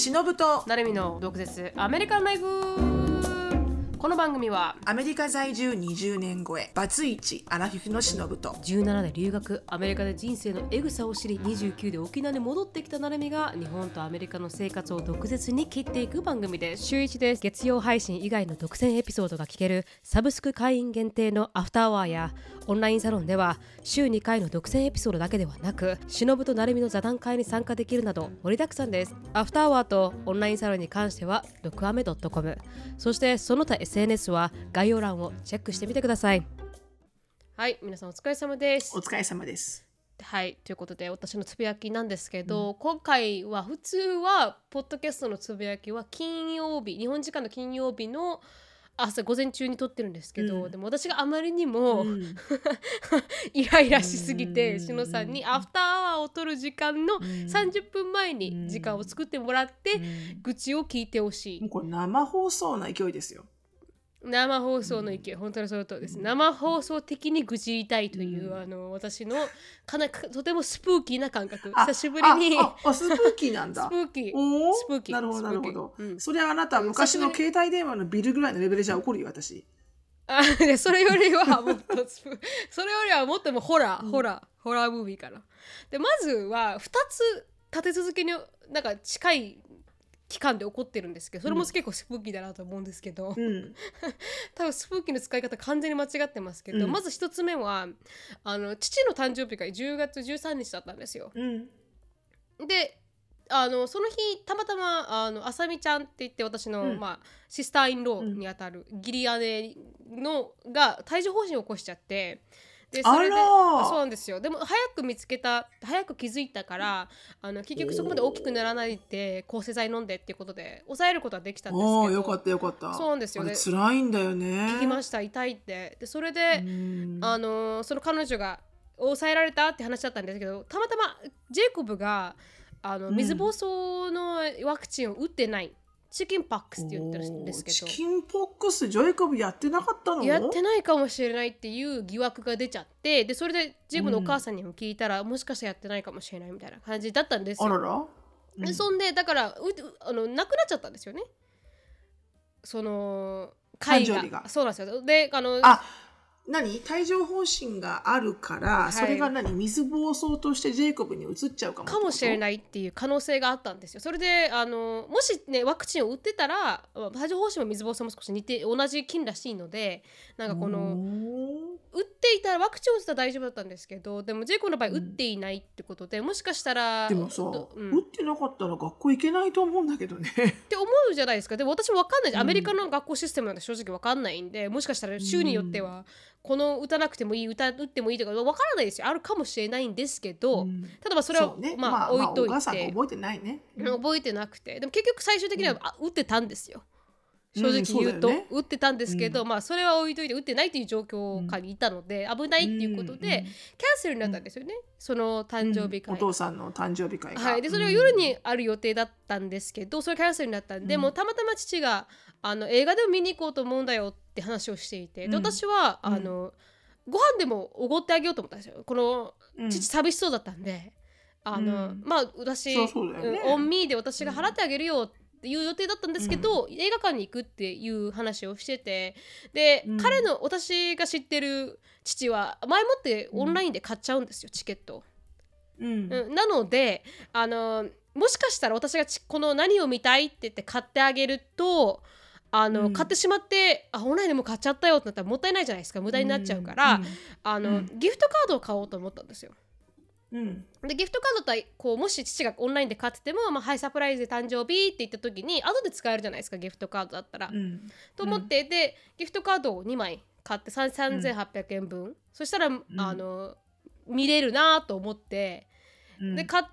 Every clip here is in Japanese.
忍となるみの毒舌アメリカンライフ。この番組はアメリカ在住20年超えバツイチアラフィフの忍と 17で留学、アメリカで人生のエグさを知り29で沖縄に戻ってきたなるみが日本とアメリカの生活を毒舌に切っていく番組です。週1です。月曜配信以外の独占エピソードが聞けるサブスク会員限定のアフターアワーやオンラインサロンでは週2回の独占エピソードだけではなく忍となるみの座談会に参加できるなど盛りだくさんです。アフターアワーとオンラインサロンに関しては毒アメ .com、 そしてその他 SNS は概要欄をチェックしてみてください。はい、皆さんお疲れ様です。 お疲れ様です。 はい、ということで私のつぶやきなんですけど、今回は普通はポッドキャストのつぶやきは金曜日、日本時間の金曜日の朝午前中に撮ってるんですけど、でも私があまりにも、イライラしすぎて、しのさんにアフターアワーを撮る時間の30分前に時間を作ってもらって、愚痴を聞いてほしい。 もうこれ生放送な勢いですよ。 生放送の意見、本当にその通りです。生放送的に愚痴言いたいという、私のとてもスプーキーな感覚。久しぶりにスプーキーなんだ。 スプーキー。 スプーキー。なるほどなるほど。それはあなた昔の携帯電話のビルぐらいのレベルじゃ怒るよ私。 それよりはもっとホラームービーかな。でまずは2つ立て続けになんか近い期間で起こってるんですけど、それも結構スプーキーだなと思うんですけど、多分スプーキーの使い方完全に間違ってますけど、まず一つ目は父の誕生日が10月13日だったんですよ。でその日たまたまあさみちゃんって言って私の、シスターインローにあたる義理姉のが帯状疱疹を起こしちゃって、でそれでそうなんですよ。でも早く気づいたから結局そこまで大きくならないで抗生剤飲んでっていうことで抑えることはできたんですけど、 よかったよかった。 そうなんですよ。 あれ辛いんだよね。 聞きました、痛いって。でそれでその彼女が抑えられたって話だったんですけど、たまたまジェイコブが水疱瘡のワクチンを打ってない、チキンポックスって言ってるんですけど、 チキンポックスジェイコブやってなかったの？ やってないかもしれないっていう疑惑が出ちゃって、でそれでジェイコブのお母さんにも聞いたら、もしかしたらやってないかもしれないみたいな感じだったんですよ。 あらら、 でそんでだからなくなっちゃったんですよね、その会が。そうなんですよ。で帯状疱疹があるから、それが水疱瘡としてジェイコブに移っちゃうかもしれないっていう可能性があったんですよ。それでもしねワクチンを打ってたら帯状疱疹も水疱瘡も少し似て同じ菌らしいので、なんか打っていたらワクチンを打ってたら大丈夫だったんですけど、でもジェイコブの場合打っていないってことで、もしかしたらでもさ、打ってなかったら学校行けないと思うんだけどねって思うじゃないですか。でも私も分かんない、アメリカの学校システムなんて正直分かんないんで、もしかしたら州によってはこの打たなくてもいい、打ってもいいとか分からないですよ。あるかもしれないんですけど、例えばそれは置いといて、 お母さんが覚えてないね、 覚えてなくて、でも結局最終的には打ってたんですよ。正直言うと、打ってたんですけど、それは置いといて打ってないという状況下にいたので、危ないっていうことでキャンセルになったんですよね、その誕生日会、 お父さんの誕生日会が、 はい。でそれは夜にある予定だったんですけど、それキャンセルになったんで、もうたまたま父が映画でも見に行こうと思うんだよって話をしていて、で私はご飯でもおごってあげようと思ったんですよ。この父寂しそうだったんで、私オンミーで私が払ってあげるよっていう予定だったんですけど、映画館に行くっていう話をしてて、で、私が知ってる父は前もってオンラインで買っちゃうんですよ、チケット。なのでもしかしたら私がこの何を見たいって言って買ってあげると買ってしまってオンラインでも買っちゃったよってなったらもったいないじゃないですか、無駄になっちゃうから、ギフトカードを買おうと思ったんですよ。でギフトカードともし父がオンラインで買ってても、はいサプライズで誕生日って言った時に後で使えるじゃないですか、ギフトカードだったら、と思って、でギフトカードを2枚買って3800円分、そしたら、見れるなと思って、で買って、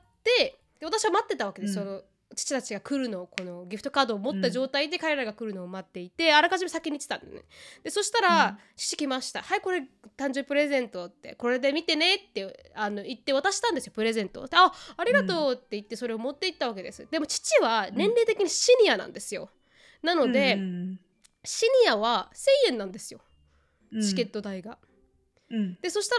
で私は待ってたわけです、その父たちが来るのを、このギフトカードを持った状態で彼らが来るのを待っていて、あらかじめ先に来てたんでね。でそしたら、父来ました、はいこれ誕生日プレゼントって、これで見てねって言って渡したんですよ、プレゼント。でありがとうって言ってそれを持って行ったわけです。でも父は年齢的にシニアなんですよ。なので、シニアは1000円なんですよ、チケット代が。でそしたら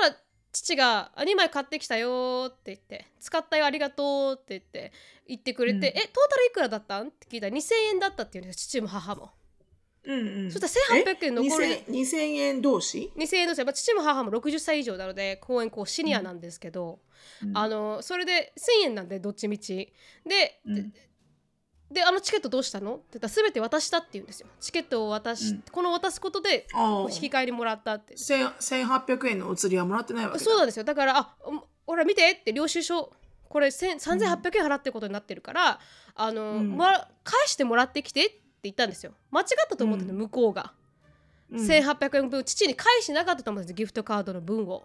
父が2枚買ってきたよって言って、使ったよありがとうって言ってくれて、トータルいくらだったんって聞いたら2000円だったって言うんですよ、父も母も。そしたら1800円残る。 2000円同士 2000円同士、父も母も60歳以上なので公園シニアなんですけど、それで1000円なんでどっちみちで、でチケットどうしたのって言ったら全て渡したって言うんですよ。チケットを渡すことで引き換えにもらったって。 1800円のお釣りはもらってないわけだ。 そうなんですよ。だからほら見てって、領収書これ3800円払ってることになってるから、返してもらってきてって言ったんですよ。間違ったと思ってた、向こうが、1800円分父に返しなかったと思うんですよ、ギフトカードの分を。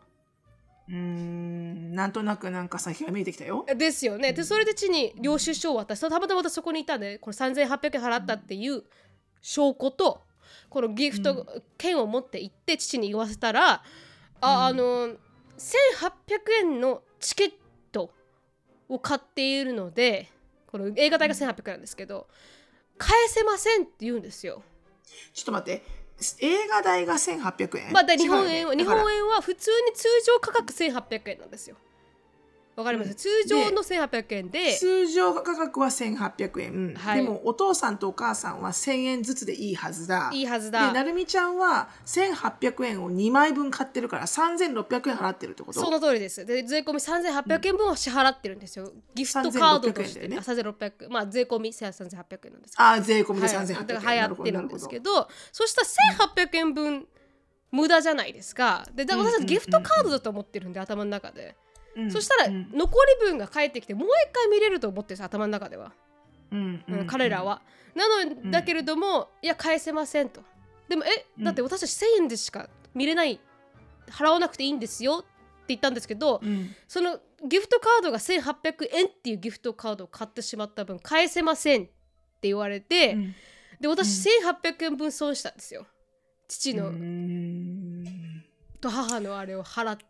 なんとなくなんか先が見えてきたよ。 ですよね。でそれで父に領収書を渡した。たまたま私そこにいたんで、これ3800円払ったっていう証拠とこのギフト券を持って行って父に言わせたら、1800円のチケットを買っているので、この映画代が1800円なんですけど、返せませんって言うんですよ。 ちょっと待って、映画代が1800円、 日本円は普通に通常価格1800円なんですよ。わかります、通常の1800円で通常価格は1800円、でもお父さんとお母さんは1000円ずつでいいはずだ。でなるみちゃんは1800円を2枚分買ってるから3600円払ってるってこと？ その通りです。で税込み3800円分を支払ってるんですよ、ギフトカードとしてね。3600、税込み3800円なんですけど、 税込みで3800円、 だから流行ってるんですけど、そしたら1800円分無駄じゃないですか。で私はギフトカードだと思ってるんで、頭の中で。そしたら残り分が返ってきてもう一回見れると思ってるんです、頭の中では。彼らは。なのだけれども、いや返せませんと。でもだって私たち1000円でしか見れない、払わなくていいんですよって言ったんですけど、そのギフトカードが1800円っていうギフトカードを買ってしまった分返せませんって言われて、で私1800円分損したんですよ、父のと母のあれを払って。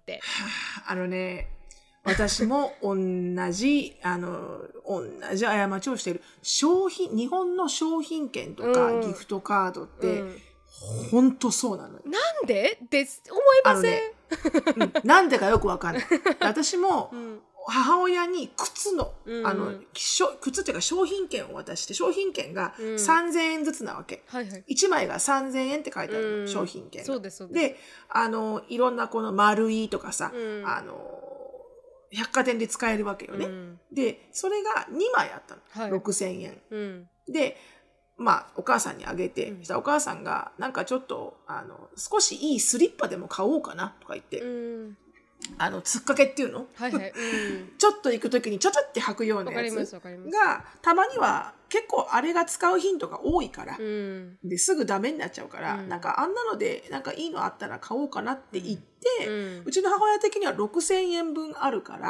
私も同じ過ちをしている。日本の商品券とかギフトカードって本当そうなのよ。 なんでって思いません？ なんでかよくわかんない。私も母親に靴っていうか商品券を渡して、商品券が3000円ずつなわけ。1枚が3000円って書いてある商品券。で、いろんなこの丸いとかさ、百貨店で使えるわけよね。で、それが2枚あったの。6000円。で、お母さんにあげて、お母さんがなんかちょっと少しいいスリッパでも買おうかなとか言って、つっかけっていうの、ちょっと行くときにちょちょって履くようなやつがたまには結構あれが使う頻度が多いから、ですぐダメになっちゃうから、なんかあんなのでなんかいいのあったら買おうかなって言って、うちの母親的には6000円分あるから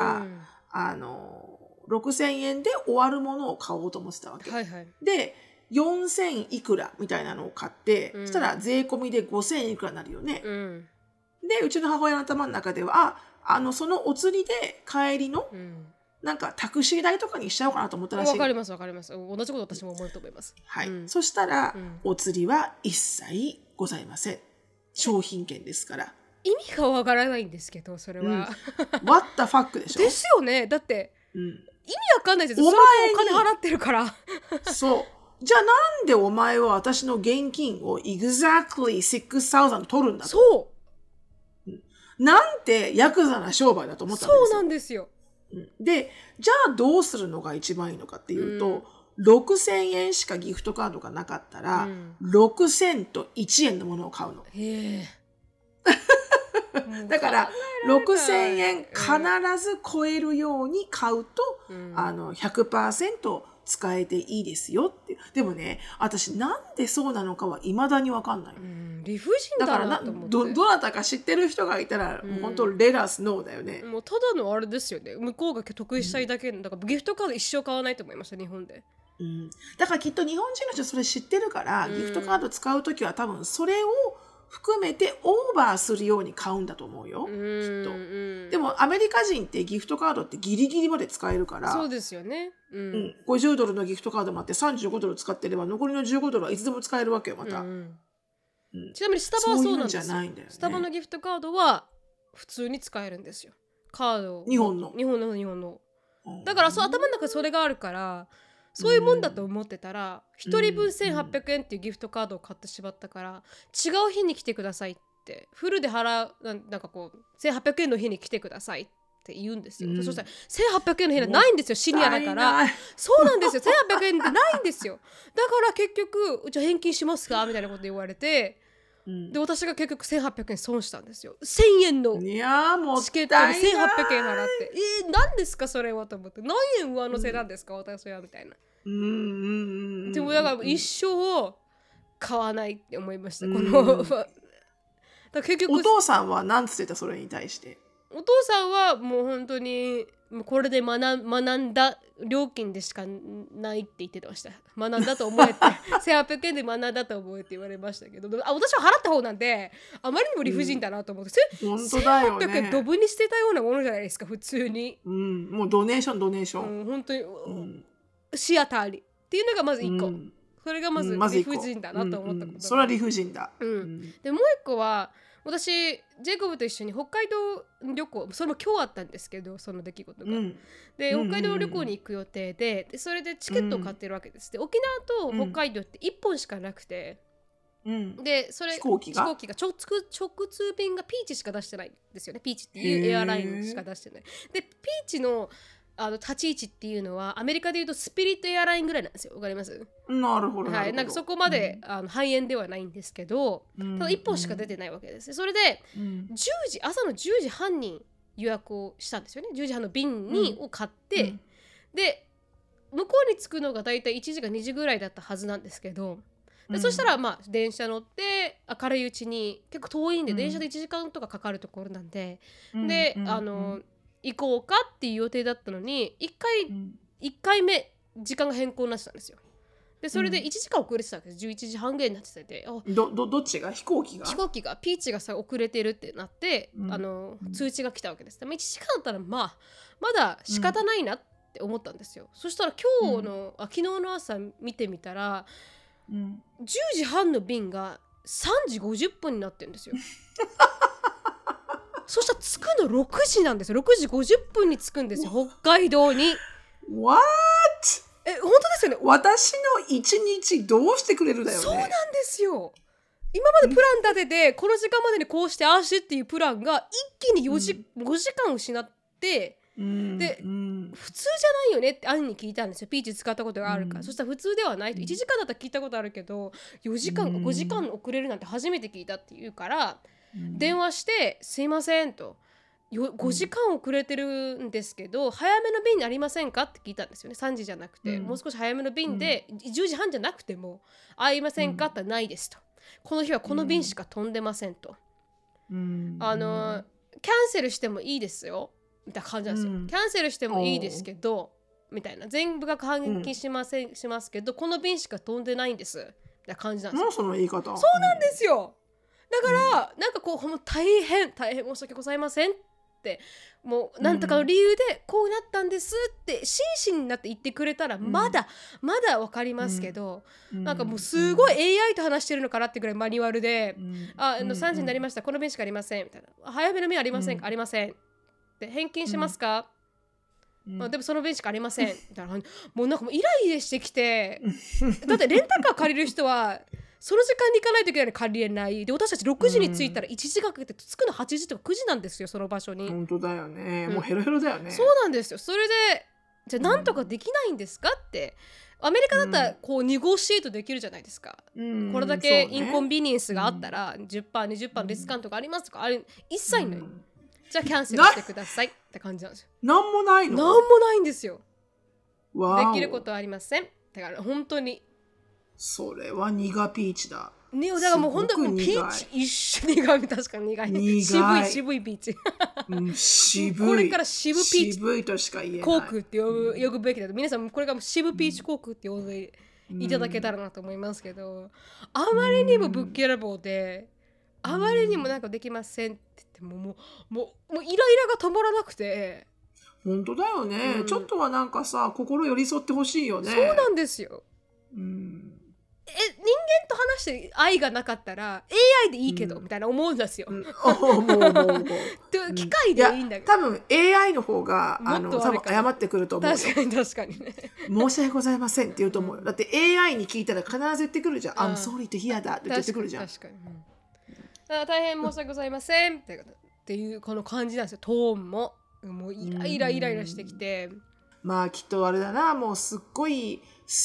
、6000円で終わるものを買おうと思ってたわけ。で4000いくらみたいなのを買って、そしたら税込みで5000いくらになるよね。でうちの母親の頭の中ではそのお釣りで帰りの、なんかタクシー代とかにしちゃおうかなと思ったらしい。 わかります。同じこと私も思うと思います。 そしたら、お釣りは一切ございません。商品券ですから。 意味がわからないんですけど、それは。 What the fuck でしょ。 ですよね。だって、意味わかんないですよ。それお金払ってるから。 そう。じゃあなんでお前は私の現金を exactly 6,000取るんだと。 そう。 なんてヤクザな商売だと思ったんですよ。 そうなんですよ。 で、じゃあどうするのが一番いいのかっていうと、6000円しかギフトカードがなかったら、6000と1円のものを買うの。だから6000円必ず超えるように買うと、100% 使えていいですよって。でもね、私なんでそうなのかは未だに分かんない。 理不尽だなと思って。 どなたか知ってる人がいたら、もう本当レラスノーだよね。 もうただのあれですよね。向こうが得意したいだけだからギフトカード一生買わないと思いました、日本で。 だからきっと日本人の人それ知ってるから、ギフトカード使うときは多分それを含めてオーバーするように買うんだと思うよ、きっと。でもアメリカ人ってギフトカードってギリギリまで使えるから。 そうですよね。 50ドルのギフトカードもあって35ドル使ってれば残りの15ドルはいつでも使えるわけよ、また。 ちなみにスタバはそうなんですよ。 そういうんじゃないんだよね。 スタバのギフトカードは普通に使えるんですよ。カードを日本のだから頭の中にそれがあるからそういうもんだと思ってたら、1人分1800円っていうギフトカードを買ってしまったから、違う日に来てくださいってフルで払うなんかこう1800円の日に来てくださいって言うんですよ。そしたら1800円の日はないんですよ、シニアだから。そうなんですよ、1800円ってないんですよ。だから結局じゃあ返金しますかみたいなこと言われて、で私が結局1800円損したんですよ。1000円のチケットに1800円払って何ですかそれはと思って、何円上乗せなんですか、私はみたいな。でもだから一生買わないって思いました。このだ結局お父さんは何つってたそれに対して。 お父さんはもう本当にこれで学んだ料金でしかないって言ってました。学んだと思えって1800円で学んだと思えって言われましたけど、私は払った方なんであまりにも理不尽だなと思って、 本当だよね、 1800円ドブに捨てたようなものじゃないですか普通に。 もうドネーション、 本当に、シアターにっていうのがまず1個、それがまず理不尽だなと思ったこと、 それは理不尽だ、 でもう1個は私ジェイコブと一緒に北海道旅行、それも今日あったんですけどその出来事が、で北海道旅行に行く予定で、それでチケットを買ってるわけです。で沖縄と北海道って1本しかなくて、でそれ飛行機が直通便がピーチしか出してないんですよね。ピーチっていうエアラインしか出してない。でピーチの立ち位置っていうのはアメリカでいうとスピリットエアラインぐらいなんですよ。わかります？ なるほど、 はい、なんかそこまで、ハイエンではないんですけど、ただ1本しか出てないわけです。それで、朝の10時半に予約をしたんですよね。10時半の便を買って、で向こうに着くのがだいたい1時か2時ぐらいだったはずなんですけど、でそしたらまあ電車乗って明るいうちに、結構遠いんで電車で1時間とかかかるところなんで、で行こうかっていう予定だったのに1回目時間が変更になってたんですよ。でそれで1時間遅れてたわけです。11時半ぐらいになってて、 どっちが飛行機がピーチがさ遅れてるってなって、通知が来たわけです。でも1時間だったらまだ仕方ないなって思ったんですよ。そしたら昨日の朝見てみたら、10時半の便が3時50分になってるんですよ。そしたら着くの6時なんですよ。6時50分に着くんですよ、北海道に。 What？ 本当ですよね。 私の一日どうしてくれるだよね。 そうなんですよ。今までプラン立ててこの時間までにこうしてああしてっていうプランが一気に5時間失って、で、普通じゃないよねって兄に聞いたんですよ。ピーチ使ったことがあるから、そしたら普通ではないと。1時間だったら聞いたことあるけど5時間遅れるなんて初めて聞いたって言うから、電話してすいませんと、5時間遅れてるんですけど、早めの便ありませんかって聞いたんですよね。3時じゃなくて、もう少し早めの便で、10時半じゃなくてもありませんかってないですと、この日はこの便しか飛んでませんと、キャンセルしてもいいですよみたいな感じなんですよ。キャンセルしてもいいですけどみたいな、全部が換金しますけど、この便しか飛んでないんですみたいな感じなんですよ。 その言い方。 そうなんですよ。だから、なんかこうもう大変申し訳ございませんって、もうなんとかの理由でこうなったんですって真摯になって言ってくれたらまだ分かりますけど、なんかもうすごい AI と話してるのかなってぐらいマニュアルで、3時になりました、この便しかありませんみたいな、早めの便ありませんか、ありませんで返金しますか、でもその便しかありませんみたいな、もうなんかもうイライラしてきてだってレンタカー借りる人はその時間に行かないといけないのに借りれないで、私たち6時に着いたら1時間かけて着くの8時とか9時なんですよ、その場所に。 本当だよね、もうヘロヘロだよね。 そうなんですよ。それでじゃあなんとかできないんですかって、アメリカだったらこうニゴシエートできるじゃないですか、これだけインコンビニエンスがあったら 10%、20% ディスカウントがありますとか、あれ一切ない、じゃあキャンセルしてくださいって感じなんですよ。 なんもないの？ なんもないんですよ。できるとことはありません。だから本当にそれは苦ピーチだ。 だからもう本当にピーチ一緒に苦い、確かに苦い。渋いピーチ。 渋い。 これから渋ピーチ。 渋いとしか言えない。 コークって呼ぶべきだと。皆さんこれから渋ピーチコークって呼んでいただけたらなと思いますけど、あまりにもぶっきらぼうで、あまりにもなんかできませんって言ってもうイライラが止まらなくて。 本当だよね、ちょっとはなんかさ心寄り添ってほしいよね。 そうなんですよ。 と話して愛がなかったら AI でいいけど、みたいな思うんですよ。 もう機械でいいんだけど。 多分 AI の方が多分謝ってくると思うよ。 確かにね。 申し訳ございませんって言うと思うよ。だって AI に聞いたら必ず言ってくるじゃん。I'm sorry to hear that って言ってくるじゃん。 確かに。だから大変申し訳ございませんっていうこの感じなんですよ。トーンもイライラしてきて。 まあきっとあれだな、もうすっごい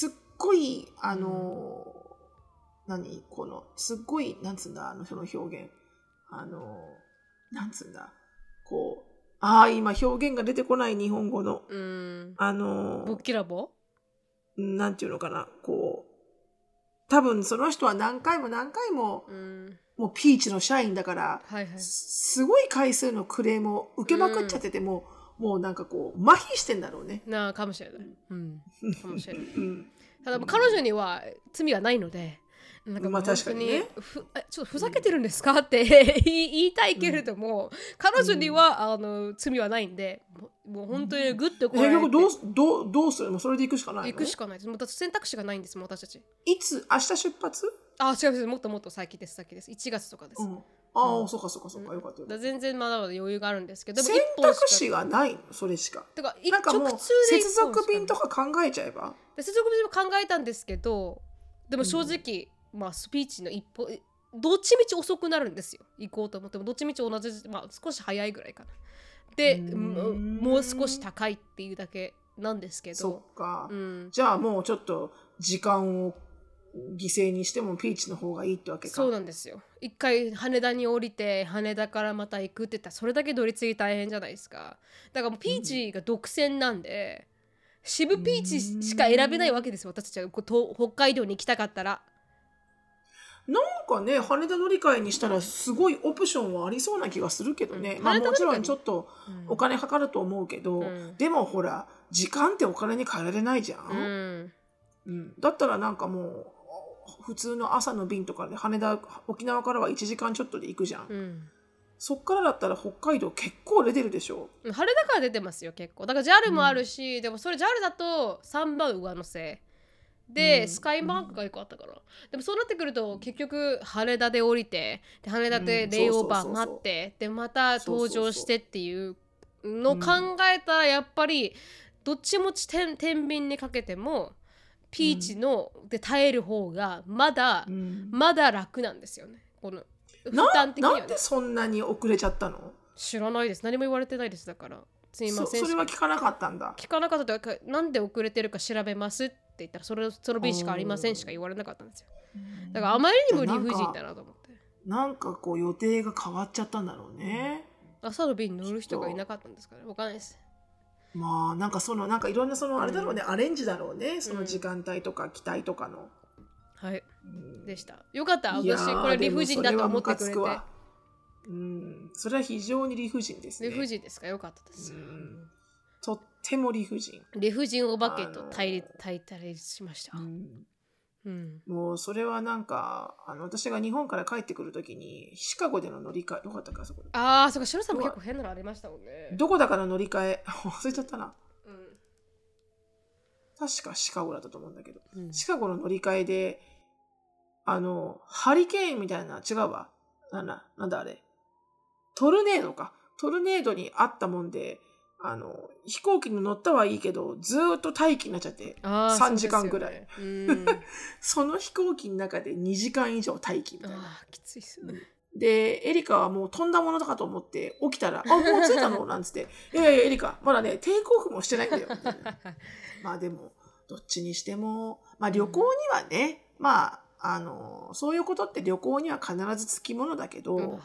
このすっごいなんつうんだその表現なんつうんだこう今表現が出てこない日本語のボッキラボなんていうのかなこう多分その人は何回ももうピーチの社員だから、すごい回数のクレームを受けまくっちゃっててもうなんかこう麻痺してんだろうね。 かもしれない。かもしれない。ただ彼女には罪はないので、なんか確かにね、ちょっとふざけてるんですかって言いたいけれども、彼女には罪はないんで、もう本当にグッとこれどうするの？それで行くしかないの？ 行くしかないです。もう選択肢がないんですもん私たち。 明日出発？ 違うもっと先です。1月とかです。 そうかよかった。 全然まだまだ余裕があるんですけど、 選択肢がないのそれしか。なんかもう接続便とか考えちゃえば。 接続便も考えたんですけど、でも正直、スピーチの一歩どっちみち遅くなるんですよ。行こうと思ってもどっちみち同じ、少し早いぐらいかな。でもう少し高いっていうだけなんですけど。 そっか、じゃあもうちょっと時間を犠牲にしてもピーチの方がいいってわけか。 そうなんですよ。一回羽田に降りて羽田からまた行くって言ったらそれだけ乗り継ぎ大変じゃないですか。だからもうピーチが独占なんで、渋ピーチしか選べないわけですよ。私たちは北海道に行きたかったら。 なんかね羽田乗り換えにしたらすごいオプションはありそうな気がするけどね、もちろんちょっとお金かかると思うけど、でもほら時間ってお金に変えられないじゃん、だったらなんかもう普通の朝の便とかで沖縄からは1時間ちょっとで行くじゃん、そっからだったら北海道結構出てるでしょ。 羽田から出てますよ結構。だから JAL もあるし、でもそれ JAL だと3番上乗せで、スカイマークが1個あったから、でもそうなってくると結局羽田で降りてで羽田でレイオーバー待ってでまた登場してっていうのを考えたらやっぱりどっちも天秤にかけてもピーチので耐える方がまだ楽なんですよね。この負担的にはね。 なんでそんなに遅れちゃったの？ 知らないです。何も言われてないです。だからすいません。 それは聞かなかったんだ。 聞かなかったというか、なんで遅れてるか調べますって言ったらその便しかありませんしか言われなかったんですよ。だからあまりにも理不尽だなと思って。 なんかこう予定が変わっちゃったんだろうね。 朝の便に乗る人がいなかったんですかね。わかんないです。 なんかなんかいろんなあれだろうね、アレンジだろうね。その時間帯とか機体とかの。 はい。でした。よかった。私これ理不尽だと思ってくれて。 それは非常に理不尽ですね。 理不尽ですか？よかったです。 とっても理不尽。 理不尽お化けと対たりしました。 もうそれはなんか私が日本から帰ってくるときにシカゴでの乗り換えどこだったかそこで。 そうか。シロさんも結構変なのありましたもんね。 どこだかの乗り換え忘れちゃったな。確かシカゴだったと思うんだけど、シカゴの乗り換えでハリケーンみたいな違うわなんだあれトルネードにあったもんで飛行機に乗ったはいいけどずーっと待機になっちゃって3時間ぐらい その飛行機の中で2時間以上待機みたいな。 きついっすね。 でエリカはもう飛んだものだかと思って起きたらもう着いたのなんつっていやエリカまだねテイクオフもしてないんだよまあでもどっちにしても旅行にはねそういうことって旅行には必ずつきものだけど、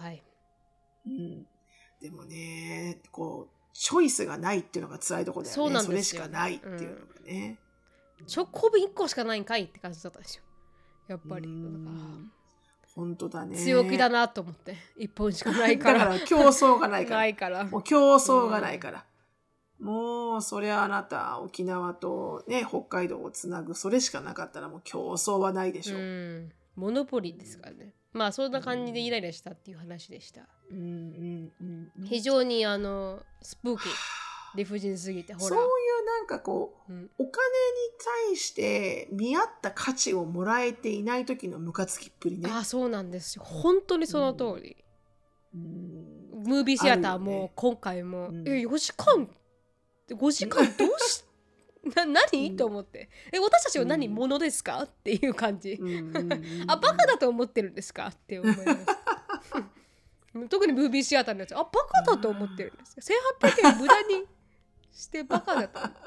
でもねこうチョイスがないっていうのが辛いところだよね。 それしかないっていうのがね、 直行便1個しかないんかいって感じだったんですよやっぱり。 本当だね、 強気だなと思って1本しかないからだから競争がないからもう競争がないから、もうそりゃあなた沖縄とね北海道をつなぐそれしかなかったらもう競争はないでしょう。 モノポリーですからね。そんな感じでイライラしたっていう話でした。非常にスプーキー理不尽すぎてそういうなんかこう、 うん、 お金に対して見合った価値をもらえていない時のムカつきっぷりね。 あ、そうなんですよ。本当にその通り。ムービーシアターも、 ね、 今回も、4時間、5時間どうし何、と思って、私たちは何、者ですかっていう感じ。あ、バカだと思ってるんですかって思います。特にムービーシアターのやつ、あ、バカだと思ってるんですか。1800円無駄にしてバカだと思って。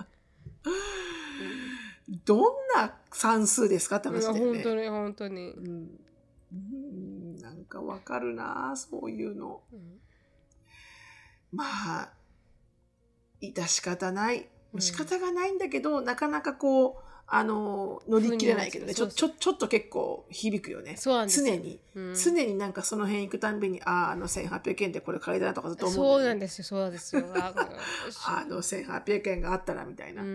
どんな算数ですかって話だよね。 本当に本当に。 なんかわかるな、そういうの。まあ、致し方ない。仕方がないんだけど、なかなかこう、乗り切れないけどね。ちょっと結構響くよね。常に。常になんかその辺行くたんびに、1800円でこれ買いだなとかずっと思う、 そうなんですよ、そうですよ。 1800円があったらみたいな。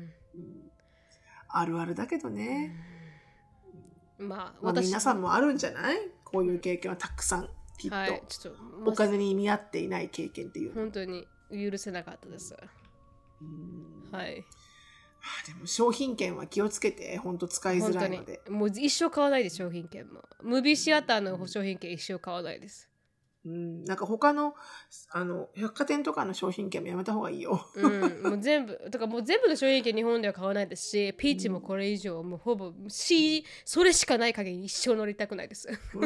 あるあるだけどね。まあ皆さんもあるんじゃない？こういう経験はたくさん、きっと。ちょっとお金に見合っていない経験っていう。 本当に許せなかったです。はい。 でも商品券は気をつけて、本当使いづらいので。 もう一生買わないです、商品券も。ムービーシアターの商品券一生買わないです。 なんか他の百貨店とかの商品券もやめた方がいいよ。 もう全部の商品券日本では買わないですし、ピーチもこれ以上もうほぼそれしかない限り一生乗りたくないです。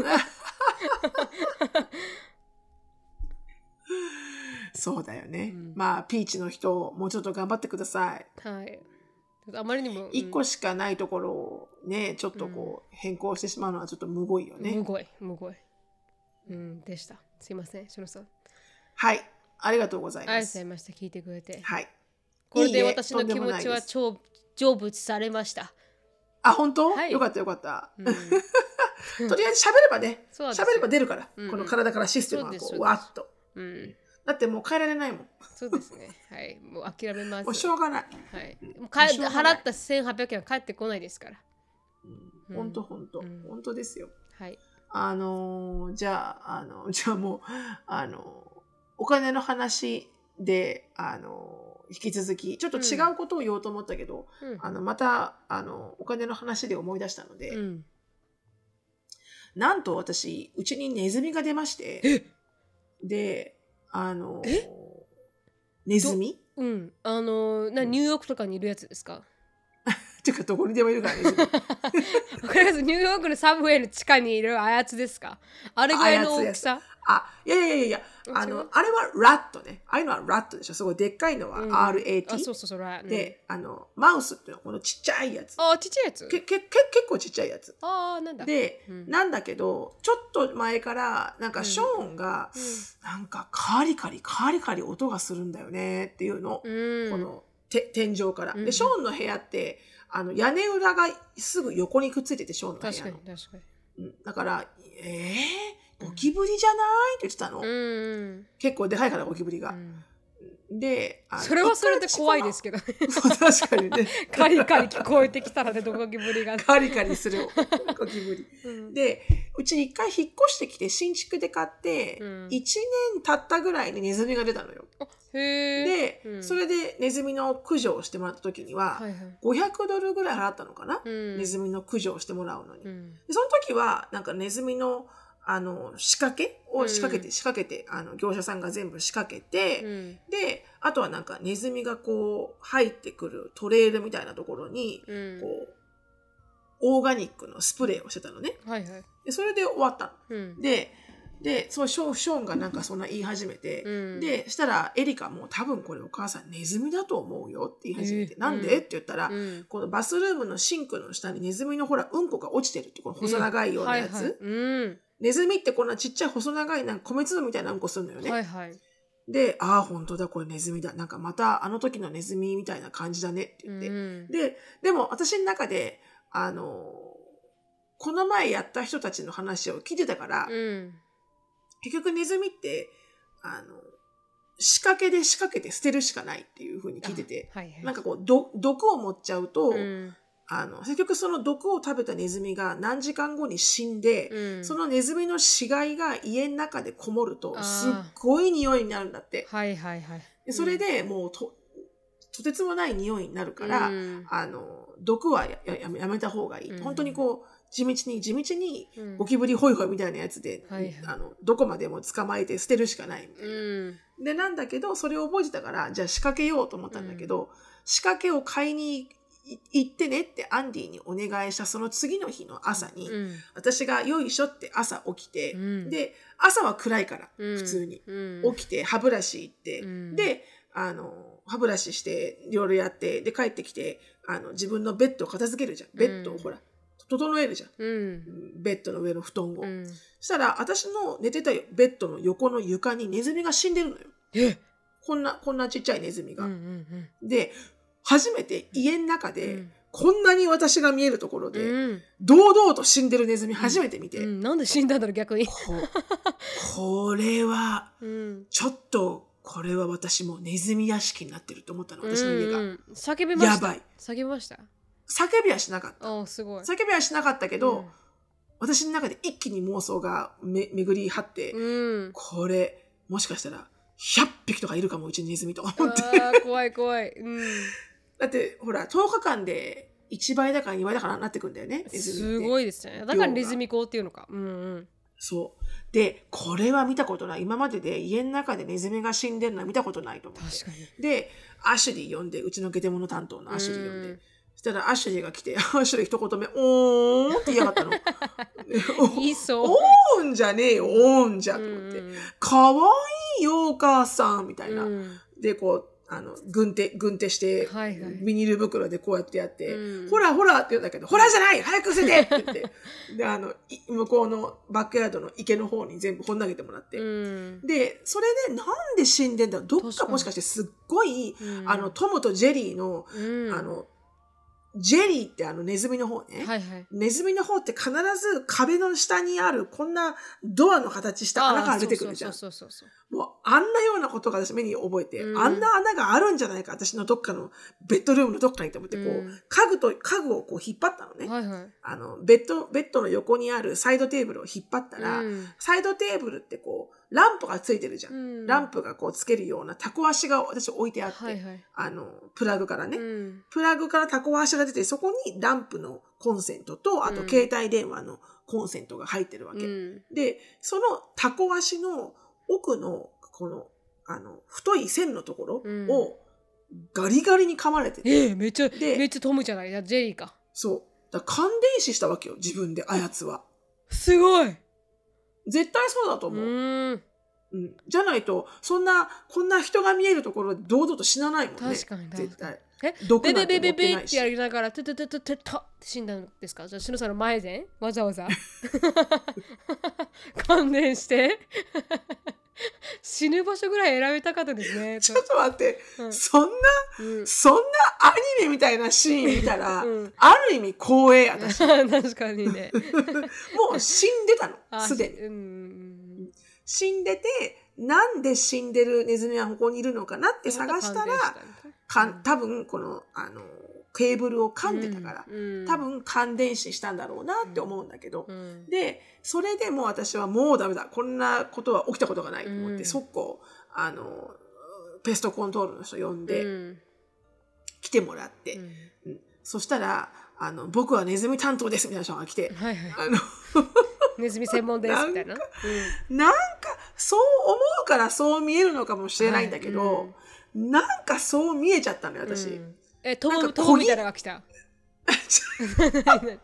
そうだよね。まあピーチの人もうちょっと頑張ってください。 はい。あまりにも 1個しかないところをね、ちょっとこう変更してしまうのはちょっとむごいよね。 むごい。でした。すいません、しのさん。 はい、ありがとうございます。 ありがとうございました。聞いてくれて。 はい。 これで私の気持ちは成仏されました。 あ、本当？はい、よかったよかった。とりあえず喋ればね、喋れば出るから、この体からシステムがこうわっと。だってもう変えられないもん。 そうですね。はい。もう諦めます。 もうしょうがない。 はい。払った1800円は返ってこないですから。 本当ですよ。 はい。 じゃあもうお金の話で引き続きちょっと違うことを言おうと思ったけど、またお金の話で思い出したので、なんと私うちにネズミが出まして、でネズミ？ ニューヨークとかにいるやつですか？ てかどこにでもいるからね。わかります。ニューヨークのサブウェイの地下にいるあやつですか？あれぐらいの大きさ？ いやあれはラットね。ああいうのはラットでしょ。すごいでっかいのは RAT。 そうラット。 でマウスっていうのはこのちっちゃいやつ。 ちっちゃいやつ？ 結構ちっちゃいやつ。 なんだ。 で、なんだけどちょっと前からなんかショーンがなんかカリカリ音がするんだよねっていうの。この天井から。でショーンの部屋って屋根裏がすぐ横にくっついてて、ショーンの部屋の。確かに。だから、ゴキブリじゃないって言ってたの。結構でかいから、ゴキブリが。で、 それはそれで怖いですけどね。 確かにね。 カリカリ聞こえてきたらね、ゴキブリが。 カリカリするゴキブリ。で、うち一回引っ越してきて、新築で買って、1年経ったぐらいにネズミが出たのよ。で、それでネズミの駆除をしてもらった時には、$500ぐらい払ったのかな、ネズミの駆除をしてもらうのに。でその時は、なんかネズミの仕掛けを仕掛けて、業者さんが全部仕掛けて、で、あとはなんかネズミがこう入ってくるトレイルみたいなところに、こう、オーガニックのスプレーをしてたのね。でそれで終わったの。で、そうショーンがなんかそんな言い始めて、で、したらエリカも多分これお母さんネズミだと思うよって言い始めて、なんでって言ったら、このバスルームのシンクの下にネズミのほら、うんこが落ちてるって、この細長いようなやつ。ネズミってこんなちっちゃい細長いなんか米粒みたいなうんこするのよね。で、本当だ、これネズミだ。なんかまたあの時のネズミみたいな感じだねって言って。でも私の中で、この前やった人たちの話を聞いてたから、結局ネズミって、仕掛けて捨てるしかないっていう風に聞いてて、なんかこう、毒を持っちゃうと、結局その毒を食べたネズミが何時間後に死んで、そのネズミの死骸が家の中でこもると、すっごい匂いになるんだって。でそれでもうとてつもない匂いになるから、毒はやめた方がいい。本当にこう、地道にゴキブリホイホイみたいなやつで、どこまでも捕まえて捨てるしかないみたいな。で、なんだけど、それを覚えてたから、じゃあ仕掛けようと思ったんだけど、仕掛けを買いに行ってねってアンディにお願いしたその次の日の朝に、私がよいしょって朝起きて、で、朝は暗いから、普通に。起きて、歯ブラシ行って、で、歯ブラシして、いろいろやって、で、帰ってきて、自分のベッドを片付けるじゃん。ベッドをほら、整えるじゃん。ベッドの上の布団を。そしたら、私の寝てたベッドの横の床にネズミが死んでるのよ。こんなちっちゃいネズミが。で、初めて家の中で、こんなに私が見えるところで、堂々と死んでるネズミ初めて見て。 なんで死んだんだろう、逆に。 これは、ちょっと、これは私もネズミ屋敷になってると思ったの、私の家が。 叫びました。 やばい。 叫びました。 叫びはしなかった。 すごい。 叫びはしなかったけど、私の中で一気に妄想が巡り張って、これ、もしかしたら、100匹とかいるかも、うちにネズミとか思って。 怖い。 だって、ほら、10日間で1倍だから2倍だからなってくんだよね、ネズミって。 すごいですね。だからネズミ講っていうのか。 そう。で、これは見たことない。今までで家の中でネズミが死んでるのは見たことないと思って。 確かに。 で、アシュリー呼んで、うちのゲテモノ担当のアシュリー呼んで。そしたらアシュリーが来て、アシュリー一言目、おーんって言いやがったの。 いいそう。 おーんじゃねえよ、おーんじゃと思って。かわいいよ、お母さんみたいな。で、こう、軍手して、ビニール袋でこうやってやって、ほらって言うんだけど、ほらじゃない早く捨ててって言って、で、向こうのバックヤードの池の方に全部ほん投げてもらって。で、それでなんで死んでんだろう、どっかもしかしてすっごい、トムとジェリーの、ジェリーってネズミの方ね。ネズミの方って必ず壁の下にあるこんなドアの形した穴から出てくるじゃん。もうあんなようなことが私目に覚えて、あんな穴があるんじゃないか、私のどっかのベッドルームのどっかにと思って、こう、家具をこう引っ張ったのね。ベッドの横にあるサイドテーブルを引っ張ったら、サイドテーブルってこう、ランプがついてるじゃん。ランプがこうつけるようなタコ足が私置いてあって、プラグからね。プラグからタコ足が出て、そこにランプのコンセントと、あと携帯電話のコンセントが入ってるわけ。で、そのタコ足の奥の、この、太い線のところをガリガリに噛まれてて。 めっちゃトムじゃない、ジェリーか。 そう。だから感電死したわけよ、自分で、あやつは。 すごい。 絶対そうだと思う。じゃないと、こんな人が見えるところで堂々と死なないもんね。 確かに。 絶対。 ベベベベベってやりながら、トゥトゥトゥトゥトゥトゥって死んだんですか？じゃあ、しのさんの前でわざわざ感電して死ぬ場所ぐらい選びたかったですね。 ちょっと待って、そんなアニメみたいなシーン見たら、ある意味光栄、私。 確かにね。 もう死んでたの、すでに。死んでて、なんで死んでるネズミはここにいるのかなって探したら、多分この、ケーブルを噛んでたから、多分感電死したんだろうなって思うんだけど、で、それでもう私はもうダメだ。こんなことは起きたことがないと思って、速攻、ペストコントロールの人呼んで、来てもらって、そしたら、僕はネズミ担当ですみたいな人が来て、 ネズミ専門ですみたいな。 なんか、そう思うからそう見えるのかもしれないんだけど、なんかそう見えちゃったのよ、私。 トムみたいなのが来た。 本当に。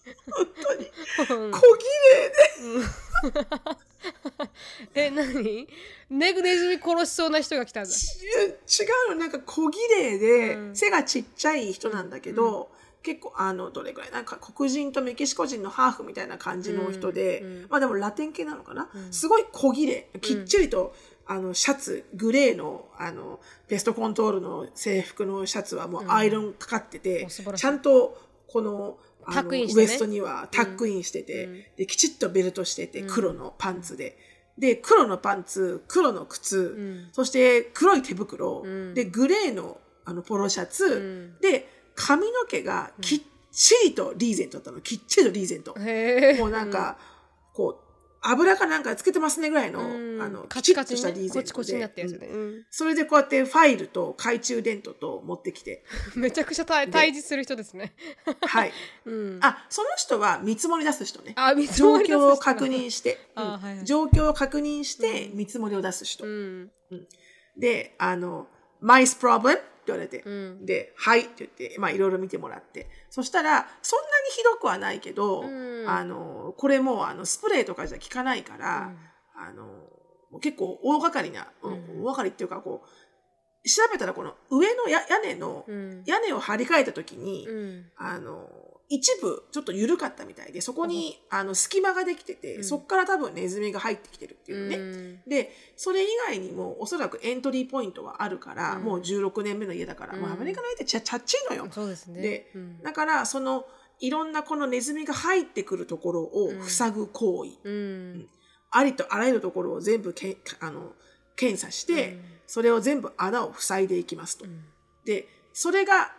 小綺麗で。 何？ネズミ殺しそうな人が来たんだ。違うの、なんか小綺麗で、背がちっちゃい人なんだけど、結構どれくらいなんか黒人とメキシコ人のハーフみたいな感じの人で、まあでもラテン系なのかな、すごい小綺麗、きっちりとシャツグレーのペストコントロールの制服のシャツはもうアイロンかかってて、ちゃんとこのウエストにはタックインしてて、できちっとベルトしてて、黒のパンツで。で、黒のパンツ、黒の靴、そして黒い手袋、で、グレーのポロシャツ、で、髪の毛がきっちりとリーゼントだったの。きっちりとリーゼント。もうなんか、こう、 油かなんかつけてますねぐらいの、 カチカチきちっとしたディーゼルで、 コチコチになったやつね、 それでこうやってファイルと懐中電灯と持ってきてめちゃくちゃ対峙する人ですねはい、その人は見積もり出す人ね。 状況を確認して、状況を確認して見積もりを出す人、でMice problem って言われて、ではいって言って、いろいろ見てもらって、そしたらそんなにひどくはないけど、これもうスプレーとかじゃ効かないから、結構大掛かりな、大掛かりっていうかこう調べたらこの上の屋根を張り替えた時に、一部ちょっと緩かったみたいで、そこに隙間ができてて、そこから多分ネズミが入ってきてるっていうね、でそれ以外にもおそらくエントリーポイントはあるから、もう16年目の家だから、もうアメリカの家ってちゃっちいのよ。 そうですね。 で、だからそのいろんなこのネズミが入ってくるところを塞ぐ行為、ありとあらゆるところを全部検査して、それを全部穴を塞いでいきますと。でそれが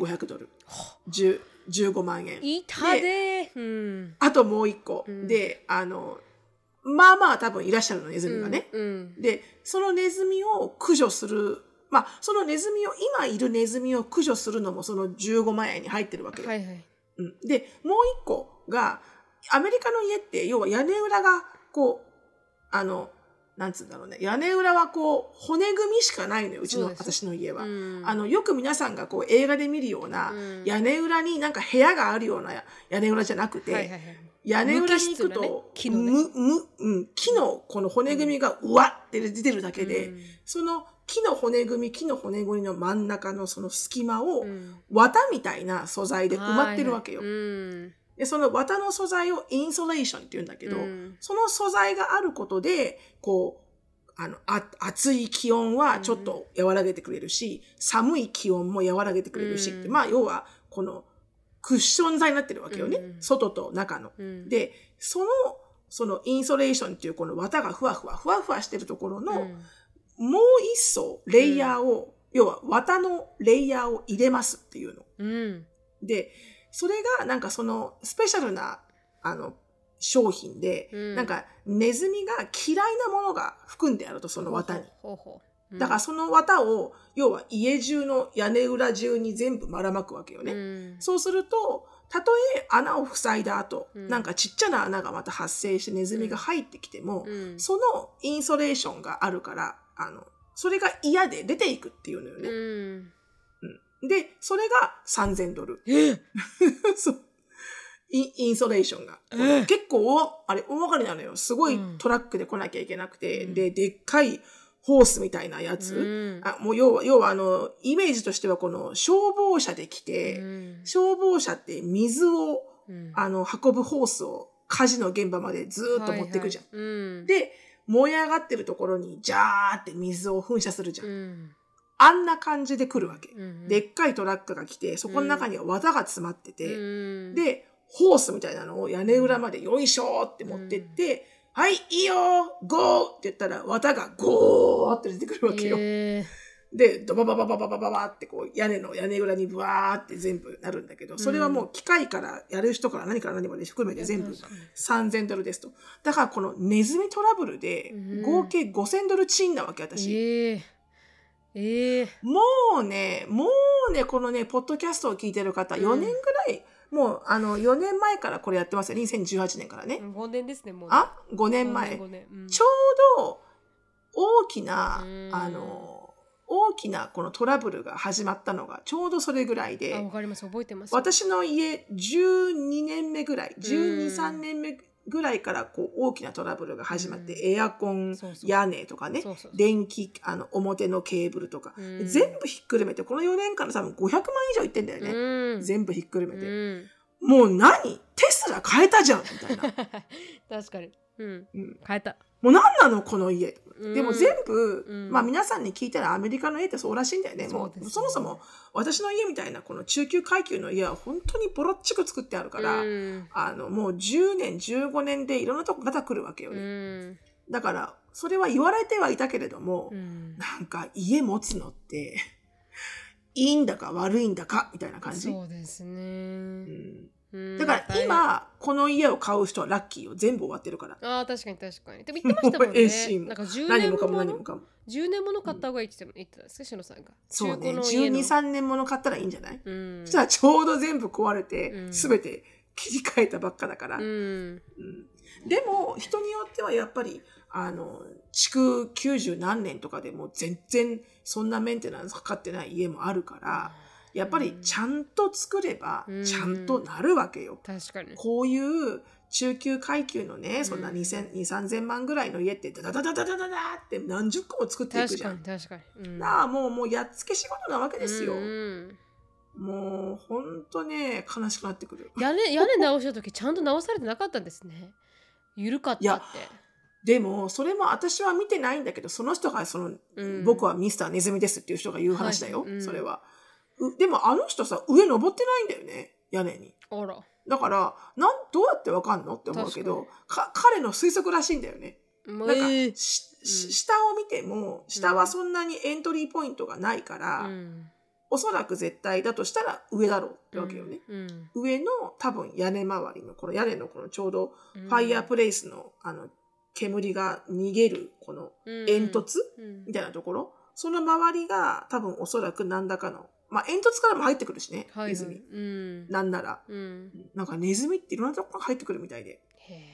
$1,500、15万円。 痛で、 あともう一個、でまあ多分いらっしゃるのネズミがね、でそのネズミを駆除する、そのネズミを今いるネズミを駆除するのもその15万円に入ってるわけよ。でもう一個がアメリカの家って要は屋根裏がこうなんつうんだろうね、屋根裏はこう骨組みしかないのよ、私の家は。よく皆さんがこう映画で見るような、屋根裏になんか部屋があるような屋根裏じゃなくて、屋根裏に行くと、木のこの骨組みがうわって出てるだけで、その木の骨組みの真ん中のその隙間を、綿みたいな素材で埋まってるわけよ。でその綿の素材をインソレーションって言うんだけど、その素材があることでこう暑い気温はちょっと和らげてくれるし、寒い気温も和らげてくれるしって、要はこのクッション材になってるわけよね、外と中の。でそのインソレーションっていうこの綿がふわふわしてるところの、もう一層レイヤーを、要は綿のレイヤーを入れますっていうの。でそれがなんかそのスペシャルな商品で、なんかネズミが嫌いなものが含んであると、その綿に。だからその綿を要は家中の屋根裏中に全部ばらまくわけよね。そうするとたとえ穴を塞いだ後、なんかちっちゃな穴がまた発生してネズミが入ってきても、そのインソレーションがあるからそれが嫌で出ていくっていうのよね。でそれが$3,000。そうインソレーションが、結構あれ大掛かりなのよ。すごいトラックで来なきゃいけなくて、でっかいホースみたいなやつ、もう要はイメージとしてはこの消防車で来て、消防車って水を、運ぶホースを火事の現場までずっと持っていくじゃん。で燃え上がってるところにジャーって水を噴射するじゃん。あんな感じで来るわけ。でっかいトラックが来て、そこの中には綿が詰まってて、でホースみたいなのを屋根裏までよいしょって持ってって、はい、いいよゴーって言ったら綿がゴーって出てくるわけよ。でドババババババババってこう屋根裏にブワーって全部なるんだけど、それはもう機械からやる人から何から何まで含めて全部$3,000ですと。だからこのネズミトラブルで合計$5,000チンなわけ、私。もうねこのねポッドキャストを聞いてる方、4年ぐらい、もう4年前からこれやってますよ。2018年からね。 5年ですね、もう、ね。 5年前。ちょうど大きなこのトラブルが始まったのがちょうどそれぐらいで。 わかります、覚えてます。 私の家12年目ぐらい、12、3年目ぐらいからこう大きなトラブルが始まって、エアコン、屋根とかね、電気表のケーブルとか、全部ひっくるめてこの4年間の多分500万以上いってんだよね、全部ひっくるめて、もうテスラ変えたじゃんみたいな確かに、変えた。 もう何なのこの家、でも全部、皆さんに聞いたらアメリカの家ってそうらしいんだよね。もうそもそも私の家みたいなこの中級階級の家は本当にボロっちく作ってあるから、もう10年15年でいろんなとこが来るわけよね。だからそれは言われてはいたけれども、なんか家持つのっていいんだか悪いんだかみたいな感じ。 そうですね、 だから今この家を買う人はラッキーよ。全部終わってるから。 ああ、確かに確かに。でも言ってましたもんね。なんか10年もの何もかも 10年もの買った方がいいって言ってたんですか、しのさんが。 そうね、12、3年もの買ったらいいんじゃない？そしたらちょうど全部壊れて、すべて切り替えたばっかだから。でも人によってはやっぱり築90何年とかでも全然そんなメンテナンスかかってない家もあるから、やっぱりちゃんと作ればちゃんとなるわけよ。 確かに。こういう中級階級のね、そんな2、3000万ぐらいの家ってダダダダダダダダって何十個も作っていくじゃん。 確かに。 もうやっつけ仕事なわけですよ。もうほんとね、悲しくなってくる。 屋根直した時ちゃんと直されてなかったんですね。緩かったって。 でもそれも私は見てないんだけど、その人が僕はミスターネズミですっていう人が言う話だよ、それは。でもあの人さ、上登ってないんだよね、屋根に。 あら。 だからどうやってわかんのって思うけど、彼の推測らしいんだよね。なんか下を見ても、下はそんなにエントリーポイントがないから、おそらく絶対だとしたら上だろうってわけよね。上の多分屋根周りのこの屋根のこのちょうどファイヤープレイスの煙が逃げるこの煙突みたいなところ、その周りが多分おそらく何らかの、煙突からも入ってくるしね、ネズミ。なんなら、なんかネズミっていろんなとこから入ってくるみたいで。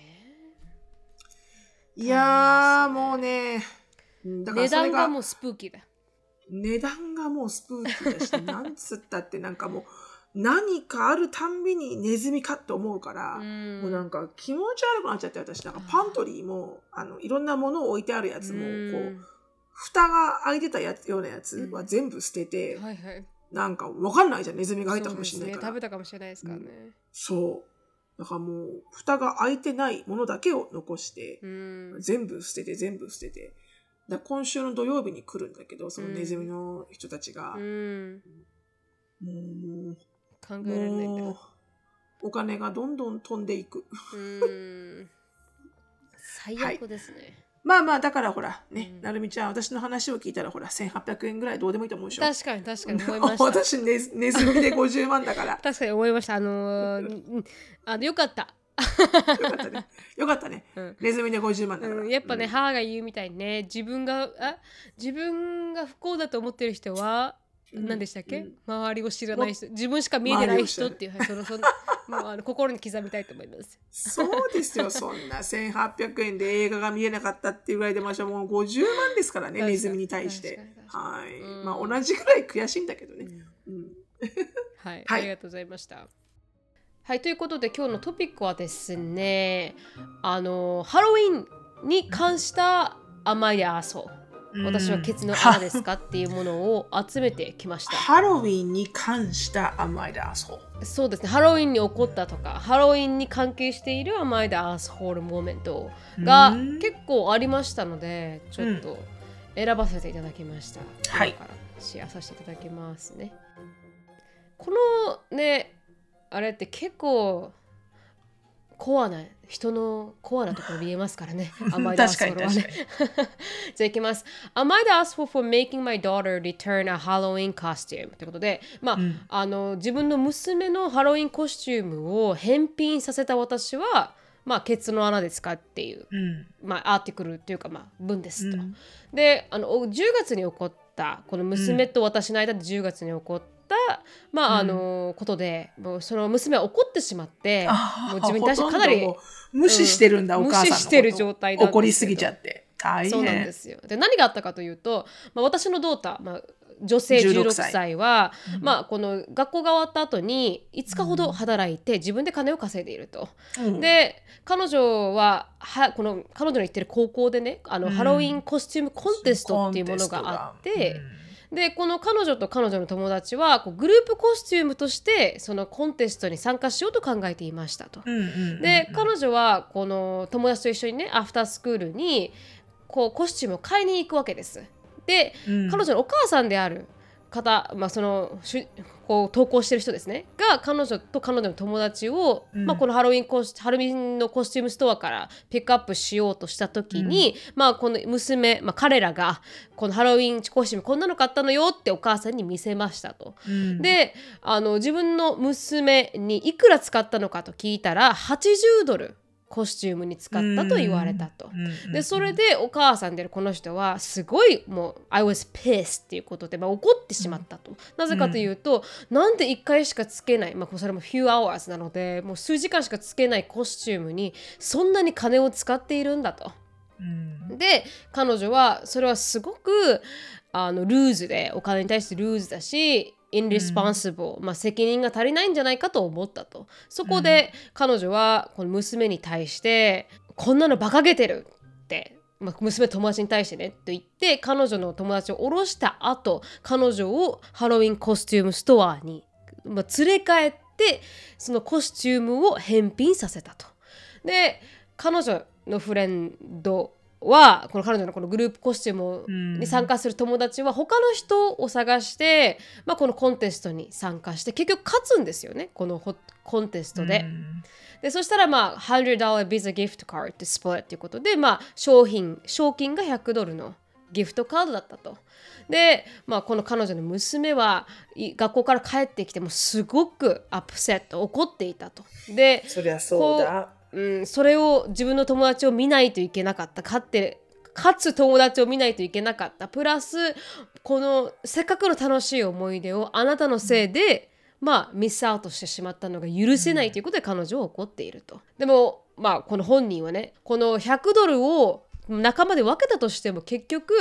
いやー、もうね、 だからそれが値段がもうスプーキーだ。 値段がもうスプーキーだし、なんつったってなんかもう何かあるたんびにネズミかって思うから、もうなんか気持ち悪くなっちゃって、私なんかパントリーもいろんなものを置いてあるやつもこう蓋が開いてたようなやつは全部捨てて、なんかわかんないじゃん、ネズミが入ったかもしれないから。 食べたかもしれないですからね。 そうだからもう蓋が開いてないものだけを残して、全部捨てて。今週の土曜日に来るんだけど、そのネズミの人たちが、もう考えられないんだ。 お金がどんどん飛んでいく。 最悪ですね。 だからほらね、なるみちゃん、私の話を聞いたらほら1800円ぐらいどうでもいいと思うでしょ。 確かに思いました。 私ネズミで50万だから。 確かに思いました。よかった。 よかったね、ネズミで50万だから、 やっぱね、母が言うみたいにね、自分が不幸だと思ってる人は、何でしたっけ、周りを知らない人、自分しか見えてない人っていう、もう心に刻みたいと思います。 そうですよ、そんな1800円で映画が見えなかったっていうぐらいでましたもう50万ですからね、ネズミに対して。はい、同じぐらい悔しいんだけどね。 はい、ありがとうございました。はい、ということで今日のトピックはですね、ハロウィンに関した甘いアーソー、私はケツの穴ですかっていうものを集めてきました。 ハロウィンに関した甘いアーソー、そうですね、ハロウィンに起こったとかハロウィンに関係している甘いアースホールモーメントが結構ありましたので、ちょっと選ばせていただきました。 はい、 今からシェアさせていただきますね。このね、あれって結構人のコアなところ見えますからね。甘いダースフォーはね。じゃあいきます。I might ask for making my daughter return a Halloween costume ということで、自分の娘のハロウィンコスチュームを返品させた私は、ケツの穴ですかっていう、アーティクルというか、文ですと。で、10月に起こったこの娘と私の間で10月に起こったことで、もうその娘は怒ってしまって、もう自分に対してかなり無視してるんだ、お母さんのこと無視してる状態なんですけど、 怒りすぎちゃって大変。 そうなんですよ。で、何があったかというと、私のドーター、女性16歳は、この学校が終わった後に5日ほど働いて自分で金を稼いでいると。で、彼女はこの彼女の行ってる高校でね、ハロウィンコスチュームコンテストっていうものがあって、でこの彼女と彼女の友達はグループコスチュームとしてそのコンテストに参加しようと考えていましたと。で彼女はこの友達と一緒にね、アフタースクールにコスチュームを買いに行くわけです。で、彼女のお母さんである方、そのこう投稿してる人ですねが彼女と彼女の友達を、このハロウィンのコスチュームストアからピックアップしようとした時に、この娘、彼らがこのハロウィンコスチュームこんなの買ったのよってお母さんに見せましたと。で自分の娘にいくら使ったのかと聞いたら$80コスチュームに使ったと言われたと。でそれでお母さんでこの人はすごいもう I was pissed っていうことで、怒ってしまったと。なぜかというと、なんで1回しかつけない、それも few hours なのでもう数時間しかつけないコスチュームにそんなに金を使っているんだと。で彼女はそれはすごくルーズで、お金に対してルーズだしirresponsible、責任が足りないんじゃないかと思ったと。そこで彼女はこの娘に対してこんなの馬鹿げてるって、娘友達に対してねと言って彼女の友達を降ろした後、彼女をハロウィンコスチュームストアに、連れ帰ってそのコスチュームを返品させたと。で彼女のフレンドはこの彼女のこのグループコスチュームに参加する友達は他の人を探して、このコンテストに参加して結局勝つんですよね、このコンテストで。でそしたら$100 Visa Gift Card ってスプレットということで、賞金が$100のギフトカードだったと。で、この彼女の娘は学校から帰ってきてもすごくアップセット、怒っていたと。でそりゃそうだ。 それを自分の友達を見ないといけなかった。勝つ友達を見ないといけなかった。プラスこのせっかくの楽しい思い出をあなたのせいで、ミスアウトしてしまったのが許せないということで彼女は怒っていると。でもこの本人はね、この$100を仲間で分けたとしても結局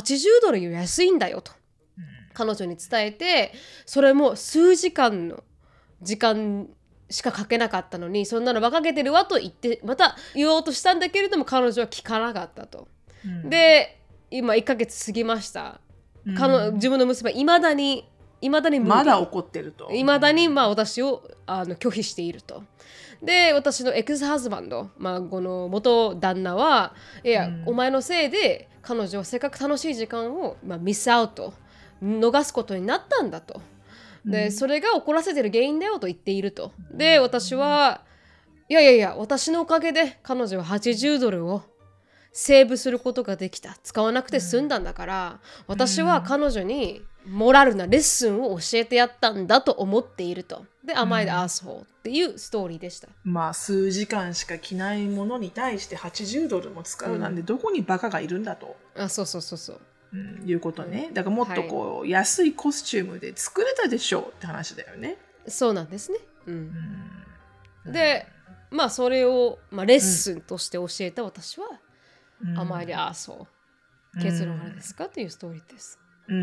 $80より安いんだよと彼女に伝えて、それも数時間の時間しかかけなかったのに、そんなの馬鹿げてるわと言ってまた言おうとしたんだけれども彼女は聞かなかったと。で今1ヶ月過ぎました。自分の娘はいまだにまだ怒ってると。 いまだに私を拒否していると。で私のエクスハズバンド、この元旦那は、いや、お前のせいで彼女はせっかく楽しい時間を、ミスアウト逃すことになったんだと。でそれが怒らせてる原因だよと言っていると。で私はいや私のおかげで彼女は$80をセーブすることができた、使わなくて済んだんだから、私は彼女にモラルなレッスンを教えてやったんだと思っていると。でAm I the assholeっていうストーリーでした。 数時間しか着ないものに対して$80も使うなんで、どこにバカがいるんだと。 そういうことね。だからもっと安いコスチュームで作れたでしょうって話だよね。 そうなんですね。でそれを、レッスンとして教えた私は、Am I the asshole、結論はあれですかというストーリーです。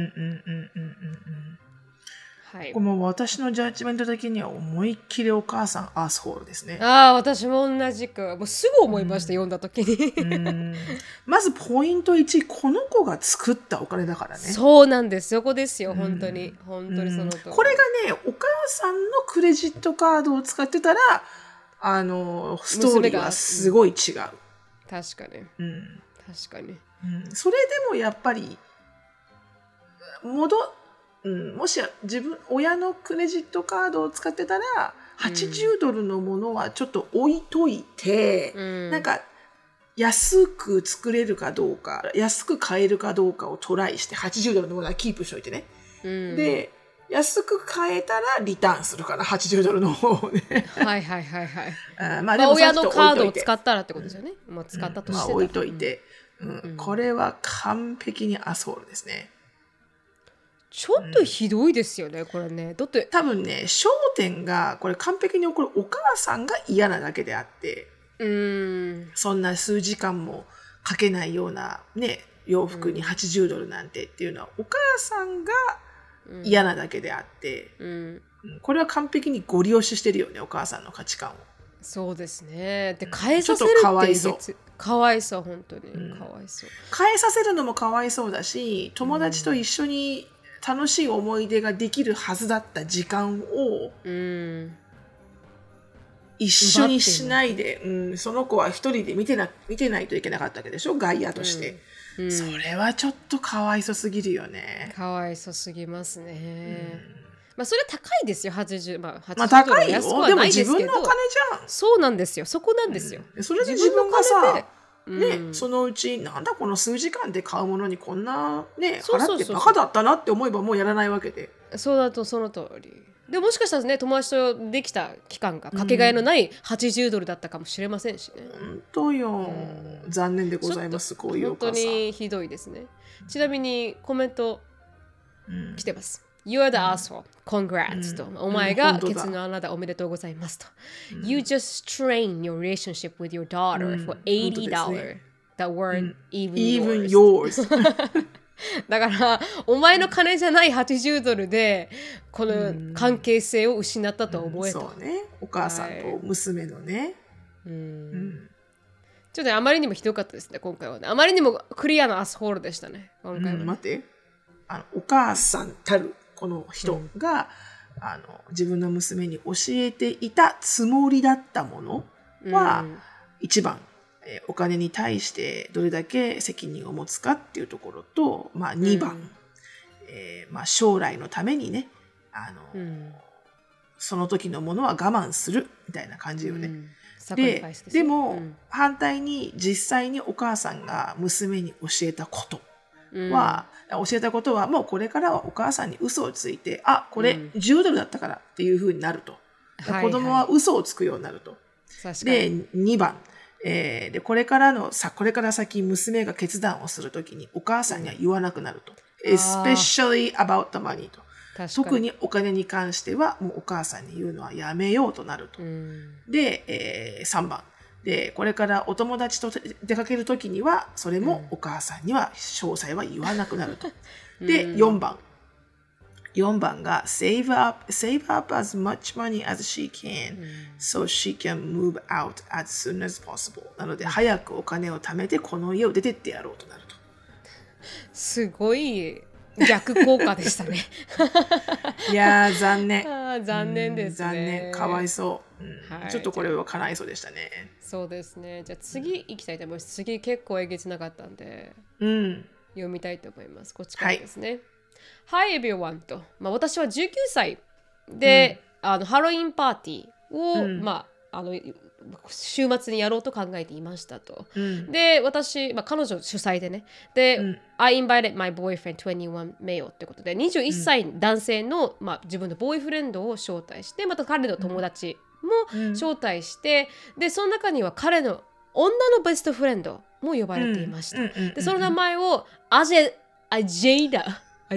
はい、 これも私のジャッジメント的には思いっきりお母さんアースホールですね。 私も同じく、もうすぐ思いました、読んだ時に。 まずポイント1、この子が作ったお金だからね。 そうなんです、そこですよ、本当にその通り。 これがね、お母さんのクレジットカードを使ってたらストーリーはすごい違う。 確かに、確かに、 それでもやっぱりもし親のクレジットカードを使ってたら$80のものはちょっと置いといて、なんか安く作れるかどうか、安く買えるかどうかをトライして$80のものはキープしといてね、で安く買えたらリターンするから$80の方をね。 でも親のカードを使ったらってことですよね。使ったとして置いといて、これは完璧にアソールですね。 ちょっとひどいですよね、これね。だって多分ね、焦点がこれ完璧に起こるお母さんが嫌なだけであって、そんな数時間もかけないようなね洋服に$80なんてっていうのはお母さんが嫌なだけであって、これは完璧にご利用ししてるよね、お母さんの価値観を。 そうですね。で変えさせるってかわいそう。かわいそう、本当に、かわいそう。 変えさせるのもかわいそうだし、友達と一緒に楽しい思い出ができるはずだった時間を、 一緒にしないで、その子は一人で見てないといけなかったわけでしょ、外野として、それはちょっとかわいそすぎるよね。 かわいそすぎますね。それは高いですよ、80、80 高いよ。でも自分のお金じゃん。 そうなんですよ、そこなんですよ。 それで自分がさ、そのうちなんだこの数時間で買うものにこんなね払ってバカだったなって思えばもうやらないわけで。 そうだとその通り。でもしかしたらね、友達とできた期間がかけがえのない$80だったかもしれませんしね。 本当よ、残念でございます。こういうお母さん本当にひどいですね。ちなみにコメント来てます。You're the asshole. Congrats. と。お前がケツの穴だ。おめでとうございますと。You just strained your relationship with your daughter for $80 that weren't even yours. だからお前の金じゃない$80でこの関係性を失ったと思えと。 そうね。お母さんと娘のね。 ちょっとあまりにもひどかったですね、今回はね。あまりにもクリアなアスホールでしたね、今回はね。 待って。お母さんたるこの人が、自分の娘に教えていたつもりだったものは、一番、お金に対してどれだけ責任を持つかっていうところと、2番、将来のためにね、その時のものは我慢するみたいな感じよね。でも、反対に実際にお母さんが娘に教えたことは、もうこれからはお母さんに嘘をついて、これ$10だったからっていう風になると。子供は嘘をつくようになると。で、2番、でこれから先娘が決断をするときにお母さんには言わなくなると。especially about the money と。特にお金に関してはもうお母さんに言うのはやめようとなると。で、3番。で、これからお友達と出かけるときには、それもお母さんには詳細は言わなくなると。で、4番。4番が save up as much money as she can so she can move out as soon as possible なので早くお金を貯めてこの家を出てってやろうとなると。 すごい逆効果でしたね。 いやー残念。 残念ですね。 残念、かわいそう、ちょっとこれはかないそうでしたね。 そうですね。じゃあ次行きたいと思います。次結構えげつなかったんで、読みたいと思います。こっちからですね。Hi everyone と、私は19歳で、ハロウィンパーティーを、週末にやろうと考えていましたと。で、私、彼女主催でね。で、I invited my boyfriend 21 male ってことで、21歳男性の、自分のボーイフレンドを招待して、また彼の友達も招待して、で、その中には彼の女のベストフレンドも呼ばれていました。で、その名前をアジェイダア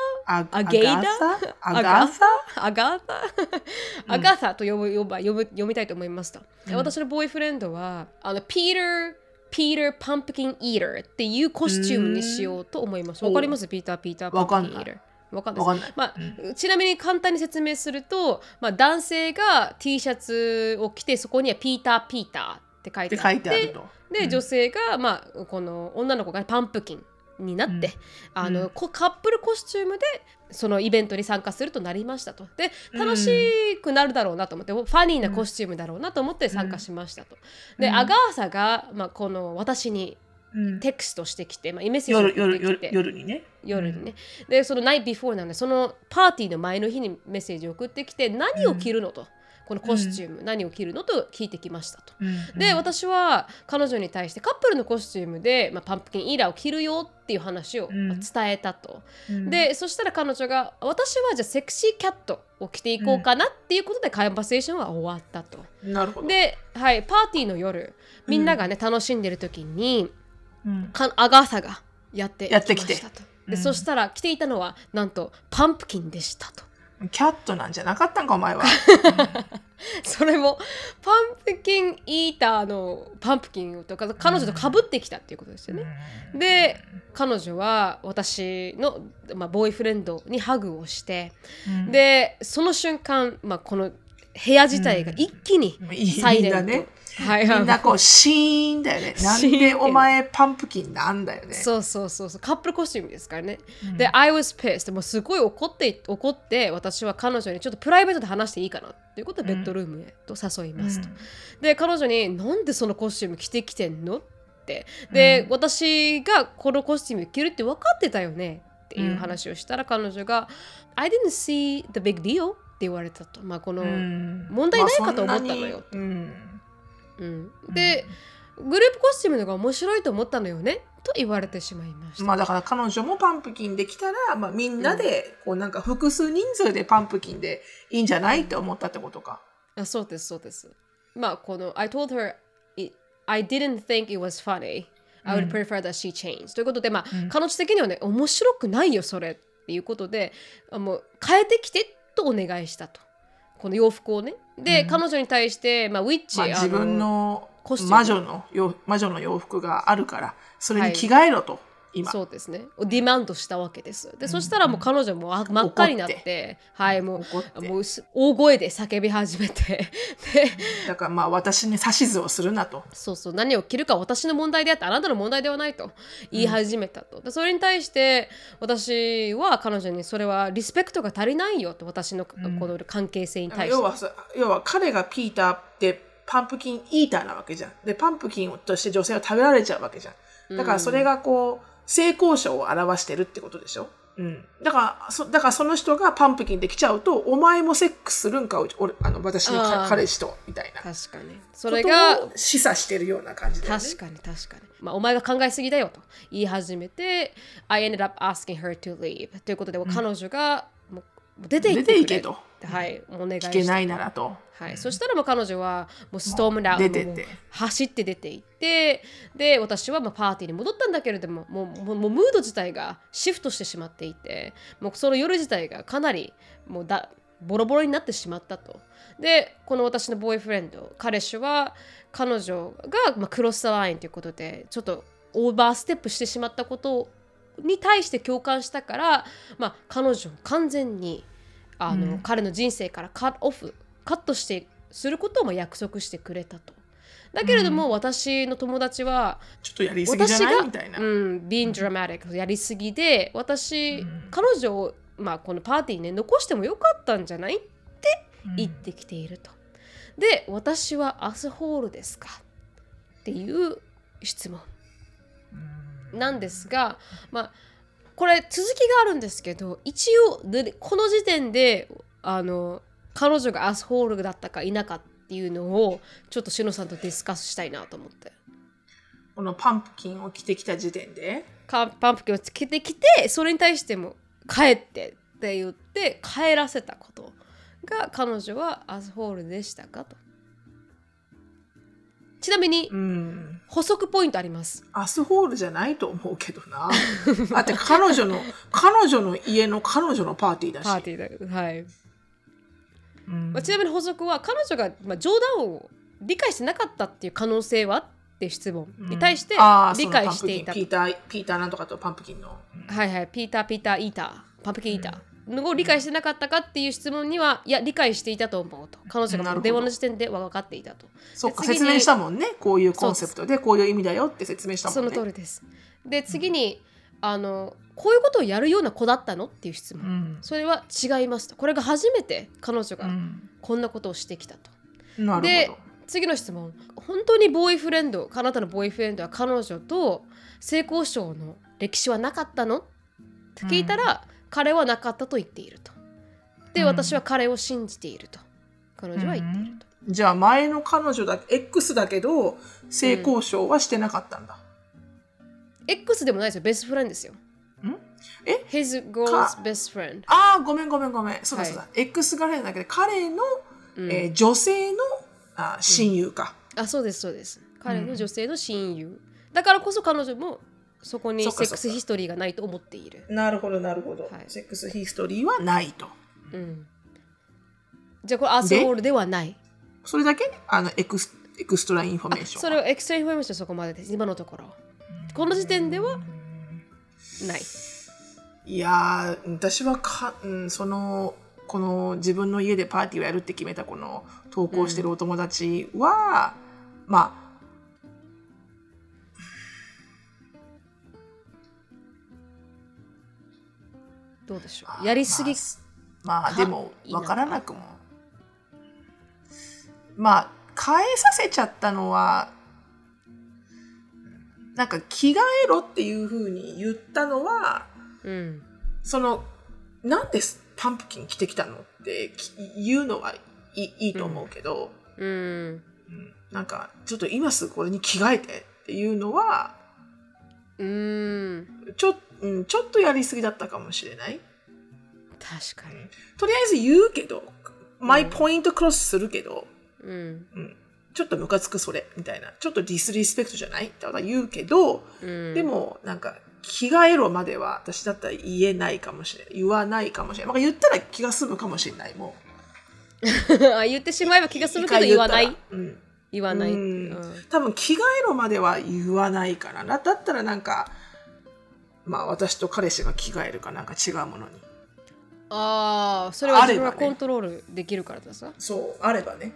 ガサと読みたいと思いました。私のボーイフレンドはピーター・パンプキン・イーターっていうコスチュームにしようと思います。わかります？ピーター・パンプキン・イーター。わかんないです。ちなみに簡単に説明すると、男性が T シャツを着てそこにはピーターって書いてあって、で、女性が、この女の子がパンプキンになって、カップルコスチュームでそのイベントに参加するとなりましたと。で、楽しくなるだろうなと思って、ファニーなコスチュームだろうなと思って参加しましたと。で、アガーサが、この私にテクストしてきて、メッセージを送ってきて、夜にね。で、そのナイトビフォーなんで、そのパーティーの前の日にメッセージを送ってきて、何を着るのと。このコスチューム、何を着るのと聞いてきましたと。で、私は彼女に対してカップルのコスチュームで、パンプキンイーラーを着るよっていう話を伝えたと。で、そしたら彼女が私はじゃあセクシーキャットを着ていこうかなっていうことでカンバセーションは終わったと。 なるほど。 で、パーティーの夜、みんながね、楽しんでる時に、アガーサがやってきましたと。で、そしたら着ていたのはなんとパンプキンでしたと。 キャットなんじゃなかったんかお前は。 それもパンプキンイーターのパンプキンとか彼女と被ってきたっていうことですよね。で、彼女は私の、ボーイフレンドにハグをして、でその瞬間、この部屋自体が一気にサイレント、 ね、はい、みんなこうシーンだよね。なんでお前パンプキンなんだよね。 そうカップルコスチュームですからね、で I was pissed もうすごい怒って私は彼女にちょっとプライベートで話していいかなっていうことでベッドルームへと誘いますと、で彼女になんでそのコスチューム着てきてんのってで、私がこのコスチューム着るって分かってたよねっていう話をしたら、彼女が I didn't see the big deal って言われたと、まあこの問題ないかと思ったのよ、でグループコスチュームの方が面白いと思ったのよねと言われてしまいました。 まあだから彼女もパンプキンできたら、まあ、みんなでこうなんか複数人数でパンプキンでいいんじゃないって思ったってことか。 そうです。まあこの I told her I didn't think it was funny. I would prefer that she changed. ということで、まあ彼女的にはね面白くないよそれっていうことで、もう変えてきてとお願いしたと。この洋服をね。で、彼女に対して、まあ、ウィッチ、 自分の魔女の洋服があるからそれに着替えろと、今そうですねディマンドしたわけです、でそしたらもう彼女も真っ赤になってはいもう大声で叫び始めてでだからまあ私に指図をするなと、 そう何を着るか私の問題であってあなたの問題ではないと言い始めたと、でそれに対して私は彼女にそれはリスペクトが足りないよと、私のこの関係性に対して、 要は彼がピーターってパンプキンイーターなわけじゃん。でパンプキンとして女性は食べられちゃうわけじゃん。だからそれがこう性交渉を表してるってことでしょ。だからその人がパンプキンできちゃうとお前もセックスするんか私の彼氏とみたいな。 確かにそれが示唆してるような感じだよね。 確かに、まあ、お前が考えすぎだよと言い始めて I ended up asking her to leave ということで、彼女がもう出て行けと、はい、お願いして聞けないならと、 はい、そしたらもう彼女はもうストームダウン走って出て行って、で私はまあパーティーに戻ったんだけれども、もうムード自体がシフトしてしまっていて、もうその夜自体がかなりもうボロボロになってしまったと。でこの私のボーイフレンド彼氏は彼女がまあクロスラインということでちょっとオーバーステップしてしまったことに対して共感したから、まあ、彼女を完全に彼の人生からカットしてすることも約束してくれたと。だけれども、私の友達はちょっとやりすぎじゃないみたいな、 being dramatic やりすぎで彼女を、まあ、このパーティーに、ね、残してもよかったんじゃないって言ってきていると。で私はアスホールですかっていう質問なんですが、まあこれ続きがあるんですけど、一応この時点で彼女がアスホールだったか否かっていうのをちょっとしのさんとディスカスしたいなと思って、 このパンプキンを着てきた時点でパンプキンを着てきて、それに対しても帰ってって言って帰らせたことが彼女はアスホールでしたかと。ちなみに、補足ポイントあります。 アスホールじゃないと思うけどな。だって彼女の家の彼女のパーティーだし。 パーティーだ、はい。まあ、ちなみに補足は彼女が、まあ、冗談を理解してなかったっていう可能性はって質問に対して理解していた。 ピーターなんとかとパンプキンの。 はいはい、ピーターイーター、パンプキンイーター。を理解してなかったかっていう質問には、いや理解していたと思うと。彼女が電話の時点では分かっていたと。 そうか、説明したもんね。こういうコンセプトでこういう意味だよって説明したもんね。 その通りです。で次にこういうことをやるような子だったのっていう質問、それは違いますと。これが初めて彼女がこんなことをしてきたと。 なるほど。 で次の質問、本当にあなたのボーイフレンドは彼女と性交渉の歴史はなかったのって聞いたら、彼はなかったと言っていると。で、私は彼を信じていると彼女は言っていると。 じゃあ前の彼女X だけど性交渉はしてなかったんだ。 X でもないですよ、ベストフレンドですよ。His girl's best friend。 ごめんそうだ、X ガレーだけど彼の、女性の親友か。 そうです彼の女性の親友、だからこそ彼女もそこにセックスヒストリーがないと思っている。 なるほど、はい、セックスヒストリーはないと、 じゃあこれアスホールではない。 それだけエクストラインフォメーション。 それをエクストラインフォメーションそこまでです。今のところこの時点ではない。 いや私はそのこの自分の家でパーティーをやるって決めたこの投稿してるお友達は、まあどうでしょう、やりすぎまあでも分からなくも、まあ変えさせちゃったのはなんか着替えろっていう風に言ったのは、そのなんでパンプキン着てきたのって言うのはいいと思うけど、なんかちょっと今すぐこれに着替えてっていうのはちょっとやりすぎだったかもしれない。 確かに。 とりあえず言うけど、マイポイントクロスするけど、ちょっとムカつくそれみたいな、ちょっとディスリスペクトじゃないって言うけど、でもなんか着替えろまでは私だったら言えないかもしれない、言わないかもしれない。まあ、言ったら気が済むかもしれない。もう言ってしまえば気が済むけど言わない。言わない。 多分着替えろまでは言わないからな。だったらなんか、まあ私と彼氏が着替えるかなんか違うものに。 それは自分がコントロールできるからですか？ そう、あればね。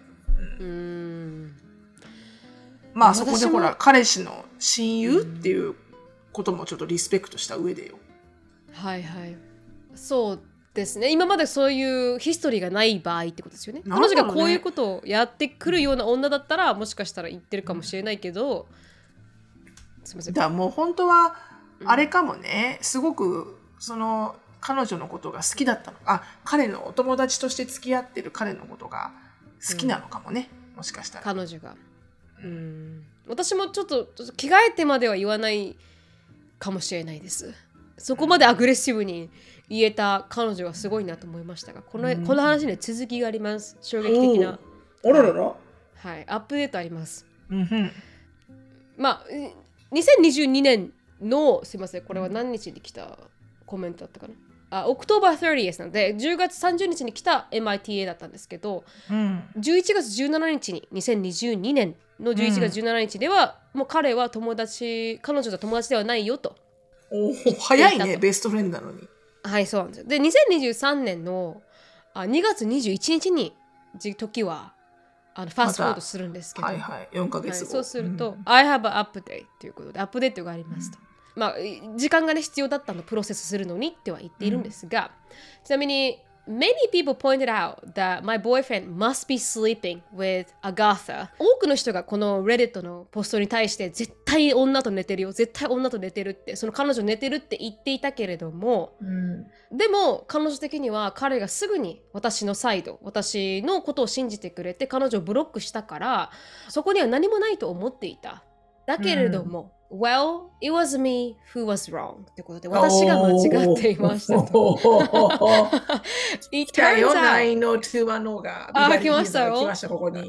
まあそこでほら、彼氏の親友っていうこともちょっとリスペクトした上でよ。 はいはい。そうですね。今までそういうヒストリーがない場合ってことですよね。彼女がこういうことをやってくるような女だったらもしかしたら言ってるかもしれないけど、すみません。 だからもう本当はあれかもね、すごくその彼女のことが好きだったの。彼のお友達として付き合ってる彼のことが好きなのかもね、もしかしたら。 彼女が。私もちょっと着替えてまでは言わないかもしれないです。そこまでアグレッシブに言えた彼女はすごいなと思いましたが、この話には続きがあります。衝撃的な。 あららら。 はい、アップデートあります。まあ、2022年の、すいません、これは何日に来たコメントだったかな。オクトーバー30なので10月30日に来た MITA だったんですけど、11月17日に2022年の11月17日では、もう彼は彼女と友達ではないよと。 早いね、ベストフレンドなのに。 はい、そうなんですよ。で2023年の2月21日に時はファーストフォードするんですけど、 4ヶ月後、 そうすると、I have an update ということでアップデートがありますと。まあ、時間がね必要だったのプロセスするのにっては言っているんですが、ちなみに Many people pointed out that my boyfriend must be sleeping with Agatha。 多くの人がこの Reddit のポストに対して絶対女と寝てるよ、絶対女と寝てるって、その彼女寝てるって言っていたけれども、でも彼女的には彼がすぐに私のサイド、私のことを信じてくれて彼女をブロックしたから、そこには何もないと思っていた。だけれども、Well, it was me who was wrong ってことで、私が間違っていましたと。 来たよ、9の2が。 来ましたよ。 来ました、ここに。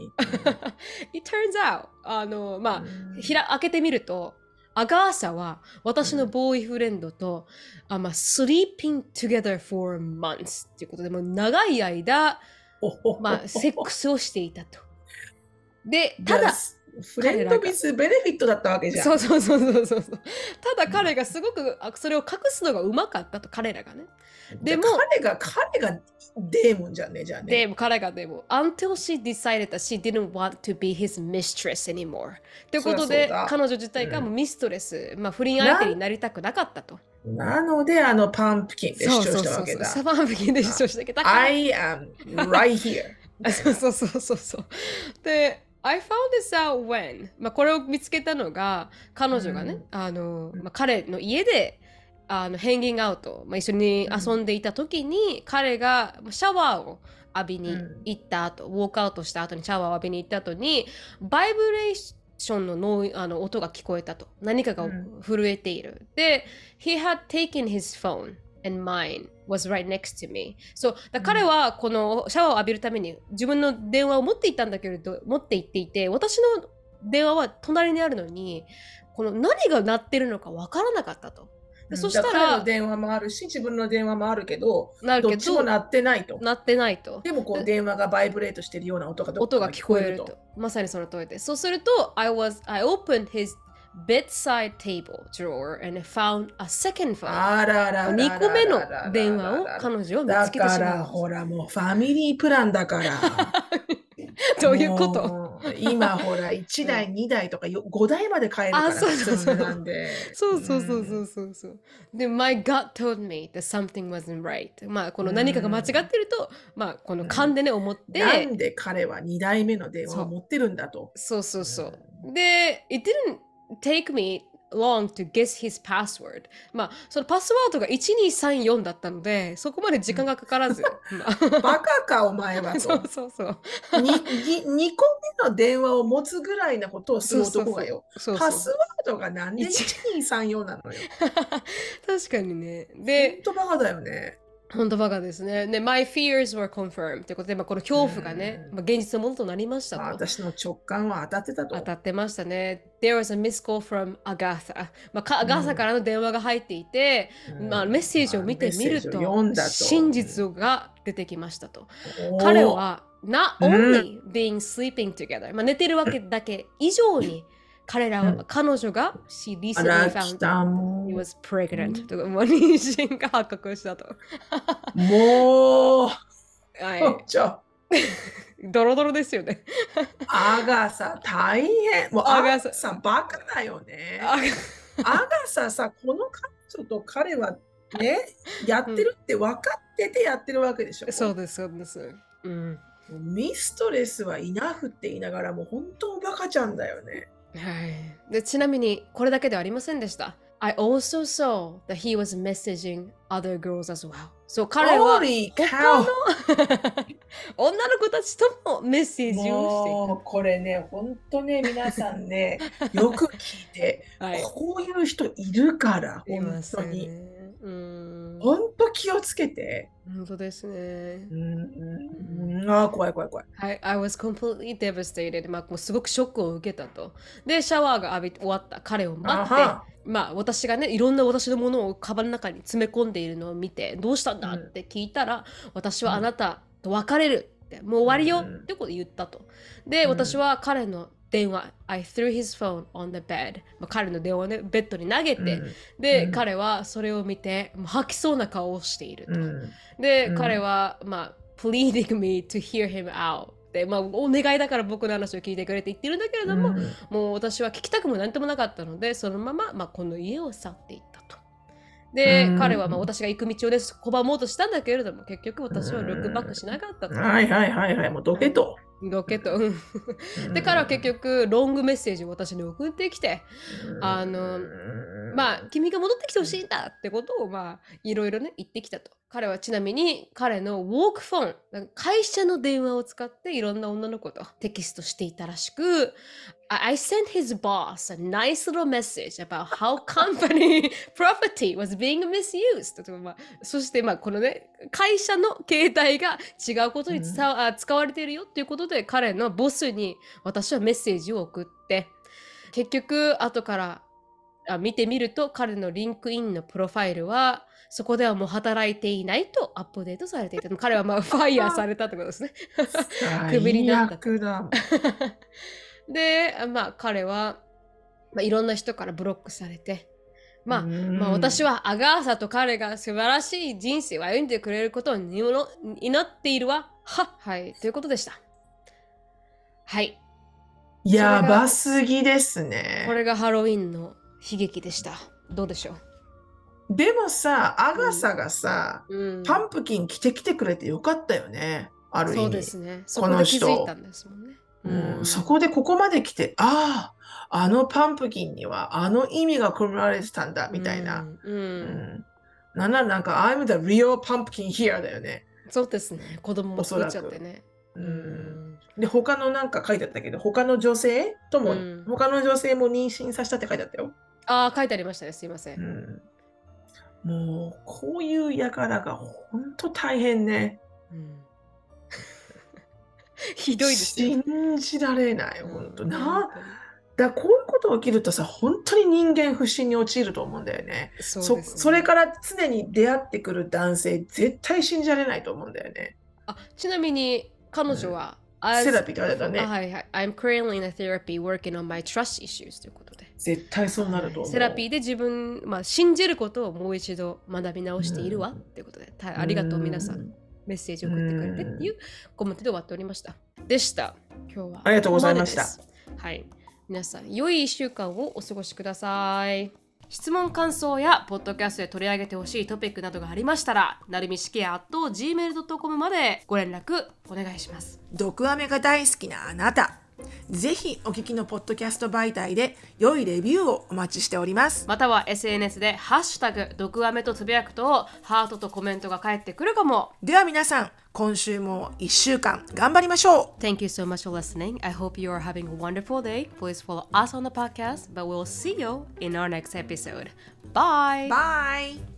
It turns out, まあ、開けてみると、アガーサは私のボーイフレンドと、sleeping together for months っていうことで、もう長い間、セックスをしていたと。で、ただ、 フレンドビズベネフィットだったわけじゃん。 そう。ただ彼がすごくそれを隠すのがうまかったと、彼らがね。でも彼がデーモンじゃんね、じゃあね。 彼がデーモン。Until she decided that she didn't want to be his mistress anymore。ということで、彼女自体がもうミストレス、不倫相手になりたくなかったと。 なので、パンプキンで主張したわけだ。 パンプキンで主張したけど。 I am right here。 そう。で、I found this out when、これを見つけたのが彼女がね、彼の家でヘンギングアウト、一緒に遊んでいた時に、彼がシャワーを浴びに行った後、ウォークアウトした後にシャワーを浴びに行った後にバイブレーションの音が聞こえたと。何かが震えている。で、he had taken his phone and mine was right next to me。 そうだ、彼はこのシャワーを浴びるために自分の電話を持っていったんだけれど、持って行っていて、私の電話は隣にあるのに、この何が鳴ってるのか分からなかったと。 そしたら彼の電話もあるし、自分の電話もあるけど、どっちも鳴ってないと。でもこう電話がバイブレートしてるような音が聞こえると。 まさにその通りです。そうすると I opened his bedside table drawer and found a second phone. あららららららら 2個目の電話を彼女は見つけてしまう。 だからほらもうファミリープランだから。 どういうこと？ もう今ほら1台2台とか5台まで買えるからそうそうそう。 なんで。 そうそうそうそうそう。で、my gut told me that something wasn't right. まあこの何かが間違ってると、まあこの勘でね思って。 なんで彼は2台目の電話を持ってるんだと。 そうそうそう。で、it didn't take me long to guess his password. まあそのパスワードが1234だったので、そこまで時間がかからず。 バカかお前はと。 そうそうそう。 2個目の電話を持つぐらいなことをする男がよ。パスワードがなんで1234なのよ。 確かにね。で、 本当バカだよね。 本当バカですね。で、my fears were confirmed ということで、この恐怖がね、現実のものとなりましたと。 私の直感は当たってたと。 当たってましたね。There was a missed call from Agatha。アガサからの電話が入っていて、メッセージを見てみると、真実が出てきましたと。彼は、not only being sleeping together、寝てるわけだけ以上に、彼女が she recently found out he was pregnant とかもう妊娠が発覚したと。 もう、 ドロドロですよね。 アガサ大変。もうアガサバカだよね。アガサさ、この彼女と彼はね、やってるって分かっててやってるわけでしょ。 そうです、そうです。 ミストレスはイナフって言いながらも本当バカちゃんだよね。 はい。で、ちなみにこれだけではありませんでした。I also saw that he was messaging other girls as well. そう、彼は他の女の子たちともメッセージをしていた。 もうこれね、本当ね、皆さんね、よく聞いて、こういう人いるから、本当に。本当気をつけて。 本当ですね。 怖い怖い怖い。 はい、I was completely devastated. もうすごくショックを受けたと。で、シャワーが浴び終わった彼を待って、私がね、いろんな私のものをカバンの中に詰め込んでいるのを見て、どうしたんだって聞いたら、私はあなたと別れるって、もう終わりよってこと言ったと。で、私は彼の電話、I threw his phone on the bed。彼の電話をね、ベッドに投げて、で、彼はそれを見て、もう吐きそうな顔をしていると。で、彼は、pleading me to hear him out。お願いだから僕の話を聞いてくれって言ってるんだけれども、もう私は聞きたくも何ともなかったので、そのまま、この家を去っていったと。で、彼は私が行く道を拒もうとしたんだけれども、結局私はルックバックしなかったと。 はいはいはいはい、もうどけと。 どけと。で、彼は結局ロングメッセージを私に送ってきて、君が戻ってきてほしいんだってことをいろいろね言ってきたと。彼はちなみに彼のウォークフォン、会社の電話を使っていろんな女の子とテキストしていたらしく、I sent his boss a nice little message about how company property was being misused. そしてこのね、会社の携帯が違うことに使われているよっていうことで、彼のボスに私はメッセージを送って、結局後から見てみると彼のリンクインのプロファイルはそこではもう働いていないとアップデートされていた。彼はファイヤーされたってことですね。クビになった。で、彼はいろんな人からブロックされて、私はアガーサと彼が素晴らしい人生を歩んでくれることを祈っているわ。はい、ということでした。はい。 やばすぎですね。 これがハロウィンの悲劇でした。どうでしょう。 でもさ、アガサがさ、パンプキン着てきてくれてよかったよね。ある意味。 そうですね。そこで気づいたんですもんね。 そこでここまで来て、あのパンプキンにはあの意味が込められてたんだみたいな。なんか I'm the real pumpkin here だよね。 そうですね。子供も作っちゃってね。 で、他のなんか書いてあったけど、他の女性も妊娠させたって書いてあったよ。 書いてありましたね。すいません。 もう、こういう輩が本当大変ね。 ひどいですね。 信じられない、本当。だこういうこと起きるとさ、本当に人間不信に陥ると思うんだよね。それから常に出会ってくる男性、絶対信じられないと思うんだよね。 ちなみに彼女は、 セラピーって言われたね。 はいはい。I'm currently in a therapy working on my trust issues ということで。 絶対そうなると思う。 セラピーで自分、信じることをもう一度学び直しているわっていうことで、ありがとう皆さん。メッセージを送ってくれてっていうコメントで終わっておりました。でした。今日はありがとうございました。 はい。皆さん、良い1週間をお過ごしください。質問感想やポッドキャストで取り上げてほしいトピックなどがありましたら、なるみしきや@gmail.com までご連絡お願いします。 毒アメが大好きなあなた、ぜひお聞きのポッドキャスト媒体で良いレビューをお待ちしております。 または SNS でハッシュタグ毒アメとつぶやくとハートとコメントが返ってくるかも。 では皆さん、今週も1週間頑張りましょう。 Thank you so much for listening. I hope you are having a wonderful day. Please follow us on the podcast, but we'll see you in our next episode. Bye! Bye!